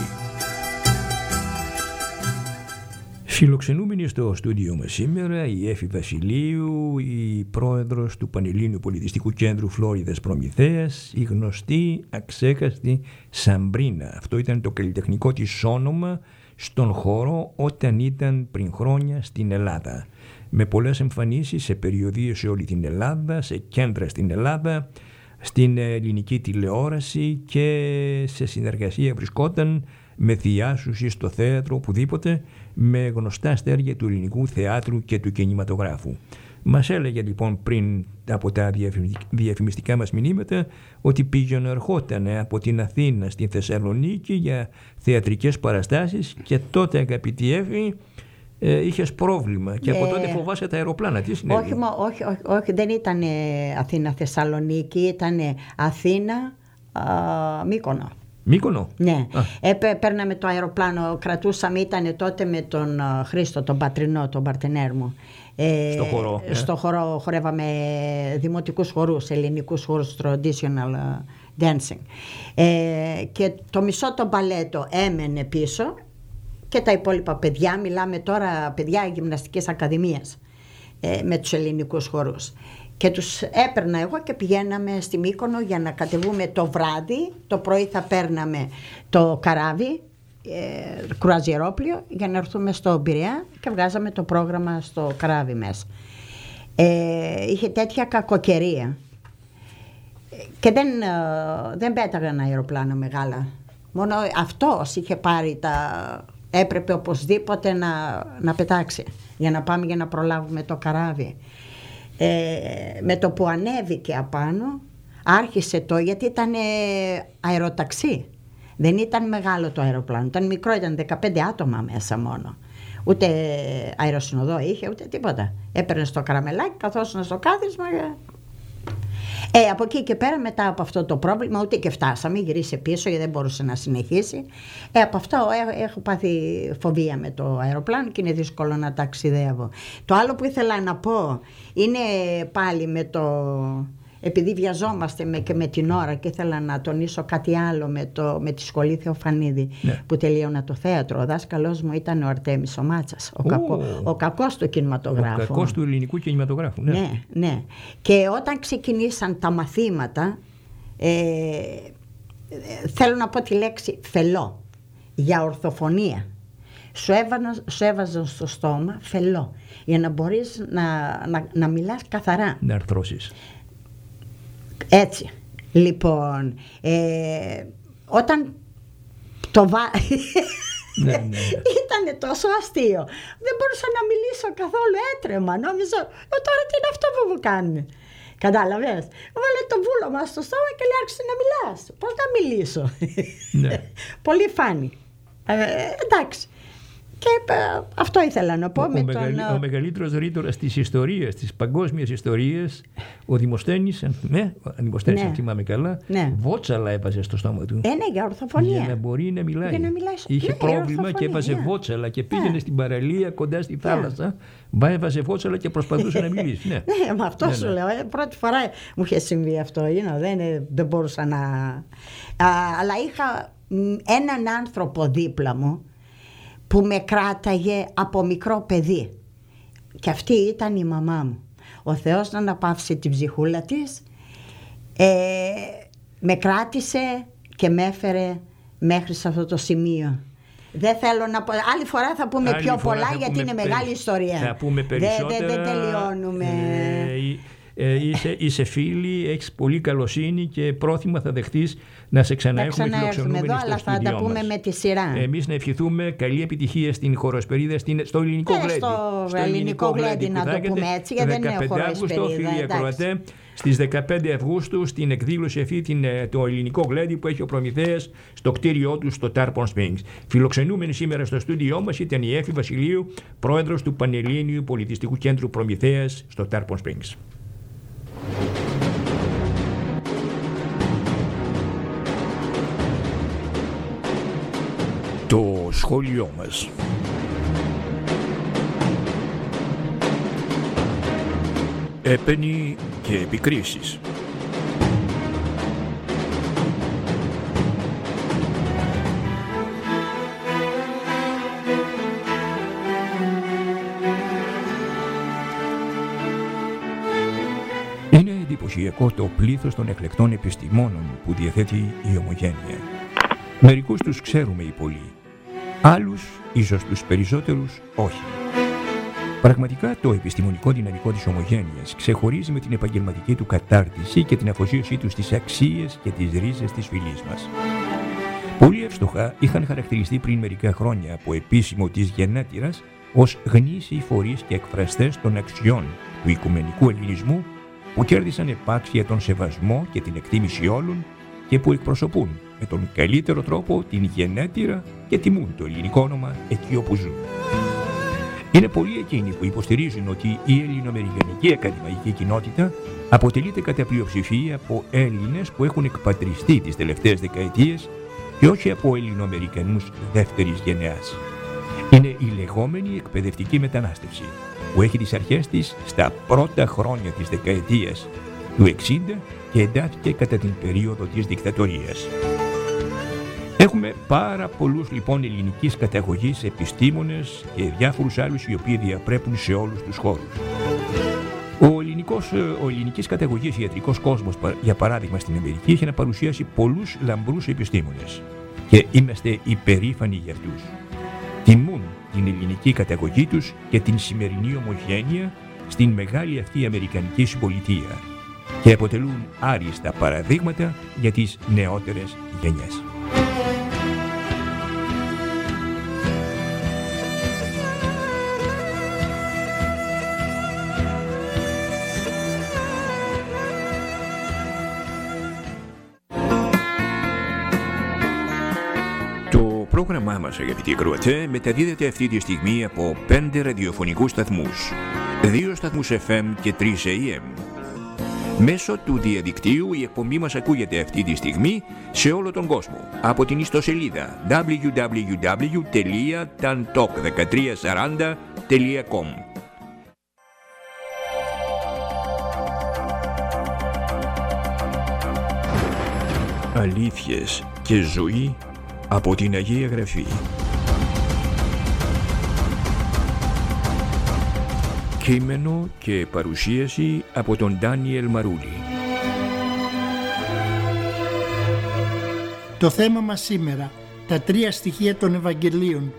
Speaker 1: Φιλοξενούμενη στο στούντιο μας σήμερα η Έφη Βασιλείου, η πρόεδρος του Πανελλήνιου Πολιτιστικού Κέντρου Φλόριδας Προμηθέας, η γνωστή, αξέχαστη Σαμπρίνα. Αυτό ήταν το καλλιτεχνικό της όνομα στον χώρο όταν ήταν πριν χρόνια στην Ελλάδα. Με πολλές εμφανίσεις σε περιοδίες σε όλη την Ελλάδα, σε κέντρα στην Ελλάδα, στην ελληνική τηλεόραση και σε συνεργασία βρισκόταν με θειάσους ή στο θέατρο, οπουδήποτε, με γνωστά αστέρια του ελληνικού θεάτρου και του κινηματογράφου. Μας έλεγε λοιπόν πριν από τα διαφημιστικά μας μηνύματα ότι πήγαινε ερχόταν από την Αθήνα στην Θεσσαλονίκη για θεατρικές παραστάσεις και τότε, αγαπητή Έφη, ε, είχες πρόβλημα και από ε, τότε φοβάσαι τα αεροπλάνα. Τι συνέβη?
Speaker 3: Όχι, όχι, όχι, όχι, δεν ήταν Αθήνα-Θεσσαλονίκη, ήταν Αθήνα-Μύκονο.
Speaker 1: Μύκονο.
Speaker 3: Ναι, ε, παίρναμε το αεροπλάνο, κρατούσαμε, ήταν τότε με τον Χρήστο, τον πατρινό, τον παρτενέρ μου. Ε,
Speaker 1: στο χορό. Ε.
Speaker 3: Στο χορό χορεύαμε δημοτικούς χορούς, ελληνικούς χορούς, traditional dancing. Ε, και το μισό το μπαλέτο έμενε πίσω και τα υπόλοιπα παιδιά, μιλάμε τώρα παιδιά γυμναστικής ακαδημίας, ε, με τους ελληνικούς χορούς. και τους έπαιρνα εγώ και πηγαίναμε στη Μύκονο για να κατεβούμε το βράδυ. Το πρωί θα παίρναμε το καράβι, ε, κρουαζιερόπλιο, για να έρθουμε στο Πειραιά και βγάζαμε το πρόγραμμα στο καράβι μέσα. Ε, είχε τέτοια κακοκαιρία και δεν, ε, δεν πέταγαν αεροπλάνα μεγάλα. Μόνο αυτός είχε πάρει τα... έπρεπε οπωσδήποτε να, να πετάξει για να πάμε για να προλάβουμε το καράβι. Ε, με το που ανέβηκε απάνω άρχισε το, γιατί ήταν αεροταξί, δεν ήταν μεγάλο το αεροπλάνο, ήταν μικρό, ήταν δεκαπέντε άτομα μέσα μόνο, ούτε αεροσυνοδό είχε ούτε τίποτα. Έπαιρνε στο καραμελάκι, καθόσουν στο κάθισμα. Ε, από εκεί και πέρα, μετά από αυτό το πρόβλημα, ούτε και φτάσαμε, γυρίσε πίσω γιατί δεν μπορούσε να συνεχίσει. Ε, από αυτό ε, έχω πάθει φοβία με το αεροπλάνο και είναι δύσκολο να ταξιδεύω. Το άλλο που ήθελα να πω είναι πάλι με το... Επειδή βιαζόμαστε με, και με την ώρα, και ήθελα να τονίσω κάτι άλλο με, το, με τη σχολή Θεοφανίδη, ναι, που τελείωνα το θέατρο. Ο δάσκαλός μου ήταν ο Αρτέμις ο Μάτσας, ο, oh. κακό, ο κακός του κινηματογράφου.
Speaker 6: Ο κακός του ελληνικού κινηματογράφου, ναι.
Speaker 3: Ναι, ναι. Και όταν ξεκινήσαν τα μαθήματα, ε, θέλω να πω τη λέξη φελό, για ορθοφωνία. Σου, έβανα, σου έβαζαν στο στόμα φελό, για να μπορείς να, να, να μιλάς καθαρά. Να
Speaker 6: αρθρώσεις.
Speaker 3: Έτσι, λοιπόν, ε, όταν το βά... ναι, ναι. Ήταν τόσο άστιο, δεν μπορούσα να μιλήσω καθόλου, έτρεμα, νόμιζα, ε, τώρα τι είναι αυτό που μου κάνουν. Κατάλαβες, βάλε το βούλωμα στο στόμα και λέει άρχισε να μιλάς, πώς να μιλήσω. Ναι. Πολύ φάνη, ε, εντάξει. Και ε, αυτό ήθελα να πω. Ο, με
Speaker 6: ο, μεγαλύ, τον... ο μεγαλύτερος ρήτορας της ιστορίας, της παγκόσμιας ιστορίας, ο Δημοσθένης, ναι, ο Δημοσθένης, ναι, αν θυμάμαι καλά, ναι, βότσαλα έβαζε στο στόμα του.
Speaker 3: Ε, ναι, για ορθοφωνία.
Speaker 6: Για να μπορεί να μιλάει.
Speaker 3: Για να μιλάει.
Speaker 6: Είχε
Speaker 3: ναι,
Speaker 6: πρόβλημα και έβαζε, ναι, βότσαλα και πήγαινε, ναι, στην παραλία κοντά στη θάλασσα, μπα, έβαζε βότσαλα και προσπαθούσε να μιλήσει. Ναι,
Speaker 3: ναι, με αυτό, ναι, σου, ναι, λέω. Ε, πρώτη φορά μου είχε συμβεί αυτό. You know, δεν, δεν μπορούσα να. Α, αλλά είχα έναν άνθρωπο δίπλα μου που με κράταγε από μικρό παιδί, και αυτή ήταν η μαμά μου. Ο Θεός να αναπαύσει την ψυχούλα της, ε, με κράτησε και με έφερε μέχρι σε αυτό το σημείο. Δεν θέλω να πω, άλλη φορά θα πούμε άλλη πιο πολλά γιατί είναι περι... μεγάλη ιστορία.
Speaker 6: Θα πούμε περισσότερα.
Speaker 3: Δεν δε, δε τελειώνουμε.
Speaker 6: Ε, Ε, είσαι, είσαι φίλη, έχεις πολύ καλοσύνη και πρόθυμα θα δεχτείς να σε ξαναέχουμε φιλοξενούμενοι στο
Speaker 3: αλλά θα τα πούμε μας. Με τη σειρά.
Speaker 6: Εμείς να ευχηθούμε καλή επιτυχία στην χοροσπερίδα, στην, στο ελληνικό γλέντι.
Speaker 3: Στο, στο ελληνικό γλέντι να το πούμε έτσι, γιατί δεν είναι χοροσπερίδα.
Speaker 6: Φίλοι ακροατέ, στις δεκαπέντε Αυγούστου στην εκδήλωση αυτή, την, το ελληνικό γλέντι που έχει ο Προμηθέας στο κτίριό του στο Tarpon Springs. Φιλοξενούμενοι σήμερα στο στούντιό μας ήταν η Έφη Βασιλείου, πρόεδρος του Πανελλήνιου Πολιτιστικού Κέντρου Προμηθέας στο Tarpon Springs.
Speaker 1: Το σχόλιο μας. Έπαινοι και επικρίσεις. Είναι εντυπωσιακό το πλήθος των εκλεκτών επιστημόνων που διαθέτει η Ομογένεια. Μερικούς τους ξέρουμε οι πολλοί, άλλους, ίσως τους περισσότερους, όχι. Πραγματικά το επιστημονικό δυναμικό της Ομογένειας ξεχωρίζει με την επαγγελματική του κατάρτιση και την αφοσίωσή του στις αξίες και τις ρίζες της φυλής μας. Πολύ εύστοχα είχαν χαρακτηριστεί πριν μερικά χρόνια από επίσημο της γενέτειρας ως γνήσιοι φορείς και εκφραστές των αξιών του οικουμενικού ελληνισμού που κέρδισαν επάξια τον σεβασμό και την εκτίμηση όλων και που εκπροσωπούν με τον καλύτερο τρόπο την γενέτειρα και τιμούν το ελληνικό όνομα εκεί όπου ζουν. Είναι πολλοί εκείνοι που υποστηρίζουν ότι η ελληνοαμερικανική ακαδημαϊκή κοινότητα αποτελείται κατά πλειοψηφία από Έλληνες που έχουν εκπατριστεί τις τελευταίες δεκαετίες και όχι από Ελληνοαμερικανούς δεύτερης γενεάς. Είναι η λεγόμενη εκπαιδευτική μετανάστευση που έχει τις αρχές της στα πρώτα χρόνια της δεκαετίας του εξήντα και εντάθηκε κατά την περίοδο της δικτατορίας. Έχουμε πάρα πολλούς λοιπόν ελληνικής καταγωγής επιστήμονες και διάφορους άλλους οι οποίοι διαπρέπουν σε όλους τους χώρους. Ο
Speaker 6: ελληνικός, ο ελληνικής καταγωγής ιατρικός κόσμος, για παράδειγμα στην Αμερική, έχει να παρουσιάσει πολλούς λαμπρούς επιστήμονες και είμαστε υπερήφανοι για αυτούς. Τιμούν την ελληνική καταγωγή τους και την σημερινή ομογένεια στην μεγάλη αυτή αμερικανική συμπολιτεία και αποτελούν άριστα παραδείγματα για τις νεότερες γενιές.
Speaker 1: Το πρόγραμμά μας, αγαπητοί ακροατές, μεταδίδεται αυτή τη στιγμή από πέντε ραδιοφωνικούς σταθμούς, δύο σταθμούς εφ εμ και τρεις έι εμ. Μέσω του διαδικτύου η εκπομπή μας ακούγεται αυτή τη στιγμή σε όλο τον κόσμο από την ιστοσελίδα ντάμπλιου ντάμπλιου ντάμπλιου τελεία ταντοκ δεκατρία σαράντα τελεία κομ. Αλήθειες και ζωή από την Αγία Γραφή. Κείμενο και παρουσίαση από τον Ντάνιελ Μαρούλη.
Speaker 7: Το θέμα μας σήμερα, τα τρία στοιχεία των Ευαγγελίων.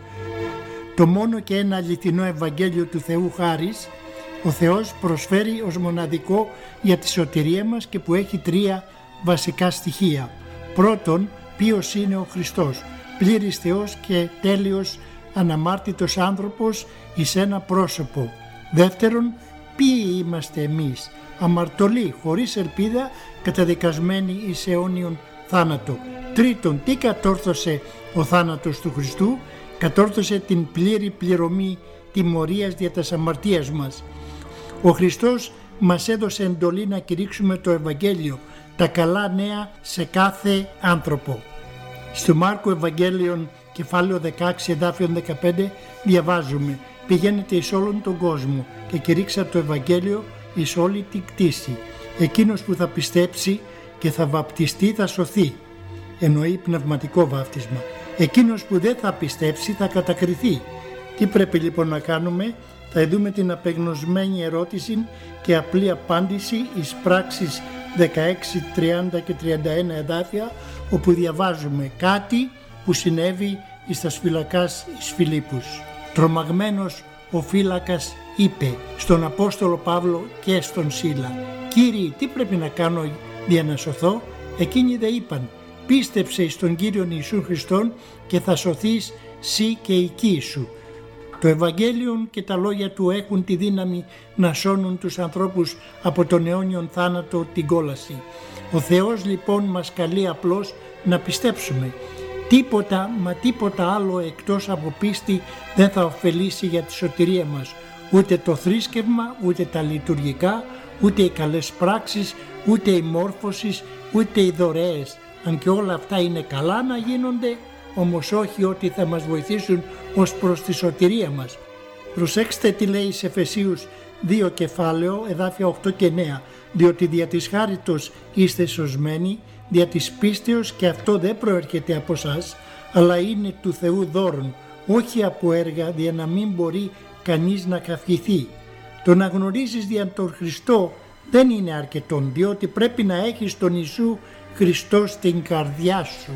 Speaker 7: Το μόνο και ένα αληθινό Ευαγγέλιο του Θεού χάρις, ο Θεός προσφέρει ως μοναδικό για τη σωτηρία μας και που έχει τρία βασικά στοιχεία. Πρώτον, ποιος είναι ο Χριστός, πλήρης Θεός και τέλειος αναμάρτητος άνθρωπος εις ένα πρόσωπο. Δεύτερον, ποιοι είμαστε εμείς, αμαρτωλοί, χωρίς ελπίδα, καταδικασμένοι εις αιώνιον θάνατο. Τρίτον, τι κατόρθωσε ο θάνατος του Χριστού, κατόρθωσε την πλήρη πληρωμή τιμωρίας δια τας αμαρτίας μας. Ο Χριστός μας έδωσε εντολή να κηρύξουμε το Ευαγγέλιο, τα καλά νέα σε κάθε άνθρωπο. Στο Μάρκο Ευαγγέλιον κεφάλαιο δεκαέξι εδάφιον δεκαπέντε διαβάζουμε: «Πηγαίνετε εις όλον τον κόσμο και κηρύξατε το Ευαγγέλιο εις όλη την κτήση. Εκείνος που θα πιστέψει και θα βαπτιστεί θα σωθεί». Εννοεί πνευματικό βάπτισμα. Εκείνος που δεν θα πιστέψει θα κατακριθεί. Τι πρέπει λοιπόν να κάνουμε? Θα δούμε την απεγνωσμένη ερώτηση και απλή απάντηση εις πράξεις δεκαέξι, τριάντα και τριάντα ένα εδάφια, όπου διαβάζουμε κάτι που συνέβη εις τας φυλακάς εις Φιλίππους. Τρομαγμένος ο φύλακας είπε στον Απόστολο Παύλο και στον Σίλα: «Κύριοι, τι πρέπει να κάνω για να σωθώ?» Εκείνοι δε είπαν: «Πίστεψε εις τον Κύριον Ιησού Χριστόν και θα σωθείς σύ και οι οικοί σου». Το Ευαγγέλιο και τα λόγια του έχουν τη δύναμη να σώνουν τους ανθρώπους από τον αιώνιον θάνατο, την κόλαση. Ο Θεός λοιπόν μας καλεί απλώς να πιστέψουμε. Τίποτα, μα τίποτα άλλο εκτός από πίστη δεν θα ωφελήσει για τη σωτηρία μας. Ούτε το θρήσκευμα, ούτε τα λειτουργικά, ούτε οι καλές πράξεις, ούτε η μόρφωση, ούτε οι δωρεές. Αν και όλα αυτά είναι καλά να γίνονται, όμως όχι ότι θα μας βοηθήσουν ως προς τη σωτηρία μας. Προσέξτε τι λέει σε Εφεσίους δύο κεφάλαιο, εδάφια οκτώ και εννέα, διότι δια της χάριτος είστε σωσμένοι, δια της πίστεως, και αυτό δεν προέρχεται από σας, αλλά είναι του Θεού δώρον, όχι από έργα, δια να μην μπορεί κανείς να καυχηθεί. Το να γνωρίζεις δια τον Χριστό δεν είναι αρκετόν, διότι πρέπει να έχεις τον Ιησού Χριστό στην καρδιά σου.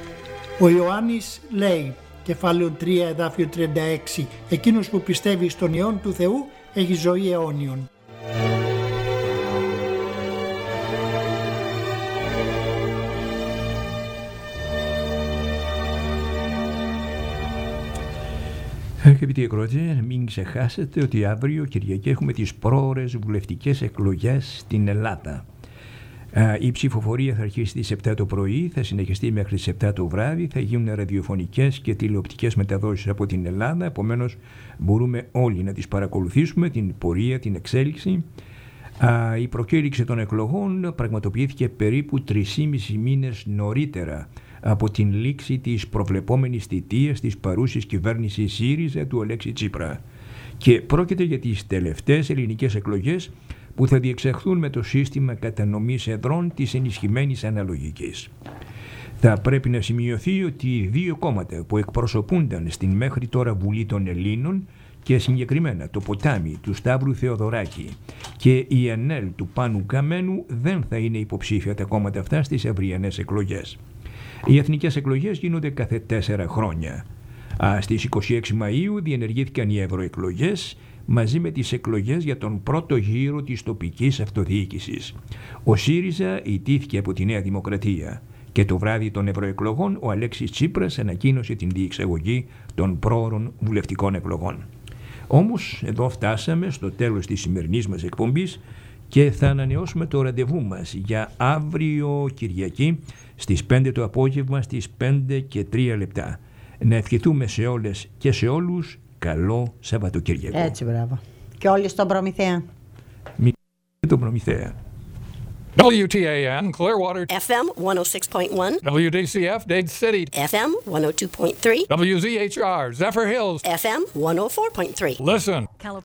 Speaker 7: Ο Ιωάννης λέει, κεφάλαιο τρία εδάφιο τριάντα έξι, εκείνος που πιστεύει στον Υιόν του Θεού έχει ζωή αιώνιον.
Speaker 6: Αγαπητοί ακροατές, μην ξεχάσετε ότι αύριο Κυριακή έχουμε τις πρόωρες βουλευτικές εκλογές στην Ελλάδα. Η ψηφοφορία θα αρχίσει στις επτά το πρωί, θα συνεχιστεί μέχρι τις επτά το βράδυ, θα γίνουν ραδιοφωνικές και τηλεοπτικές μεταδόσεις από την Ελλάδα, επομένως μπορούμε όλοι να τις παρακολουθήσουμε, την πορεία, την εξέλιξη. Η προκήρυξη των εκλογών πραγματοποιήθηκε περίπου τρεισήμισι μήνες νωρίτερα από την λήξη της προβλεπόμενης θητείας της παρούσης κυβέρνησης ΣΥΡΙΖΑ του Αλέξη Τσίπρα, και πρόκειται για τις τελευταίες ελληνικές εκλογές που θα διεξαχθούν με το σύστημα κατανομής εδρών της ενισχυμένης αναλογικής. Θα πρέπει να σημειωθεί ότι οι δύο κόμματα που εκπροσωπούνταν στην μέχρι τώρα Βουλή των Ελλήνων και συγκεκριμένα το ποτάμι του Σταύρου Θεοδωράκη και η ΕΝΕΛ του Πάνου Καμένου δεν θα είναι υποψήφια τα κόμματα αυτά στις αυριανές εκλογές. Οι εθνικές εκλογές γίνονται κάθε τέσσερα χρόνια. Α, στις είκοσι έξι Μαΐου διενεργήθηκαν οι ευρωεκλογές μαζί με τις εκλογές για τον πρώτο γύρο της τοπικής αυτοδιοίκησης. Ο ΣΥΡΙΖΑ ιτήθηκε από τη Νέα Δημοκρατία και το βράδυ των ευρωεκλογών ο Αλέξης Τσίπρας ανακοίνωσε την διεξαγωγή των πρόωρων βουλευτικών εκλογών. Όμως εδώ φτάσαμε στο τέλος της σημερινής μας εκπομπής και θα ανανεώσουμε το ραντεβού μας για αύριο Κυριακή στις πέντε το απόγευμα στις πέντε και τρία λεπτά. Να ευχηθούμε σε όλες και σε όλους καλό Σαββατοκύριακο.
Speaker 3: Έτσι, μπράβο. Και όλοι στον Προμηθέα.
Speaker 6: Μη τον Προμηθέα.
Speaker 8: W T A N Clearwater
Speaker 9: F M one oh six point one,
Speaker 8: W D C F Dade City
Speaker 9: F M one oh two point three,
Speaker 8: W Z H R Zephyr Hills
Speaker 9: F M one oh four point three.
Speaker 8: Listen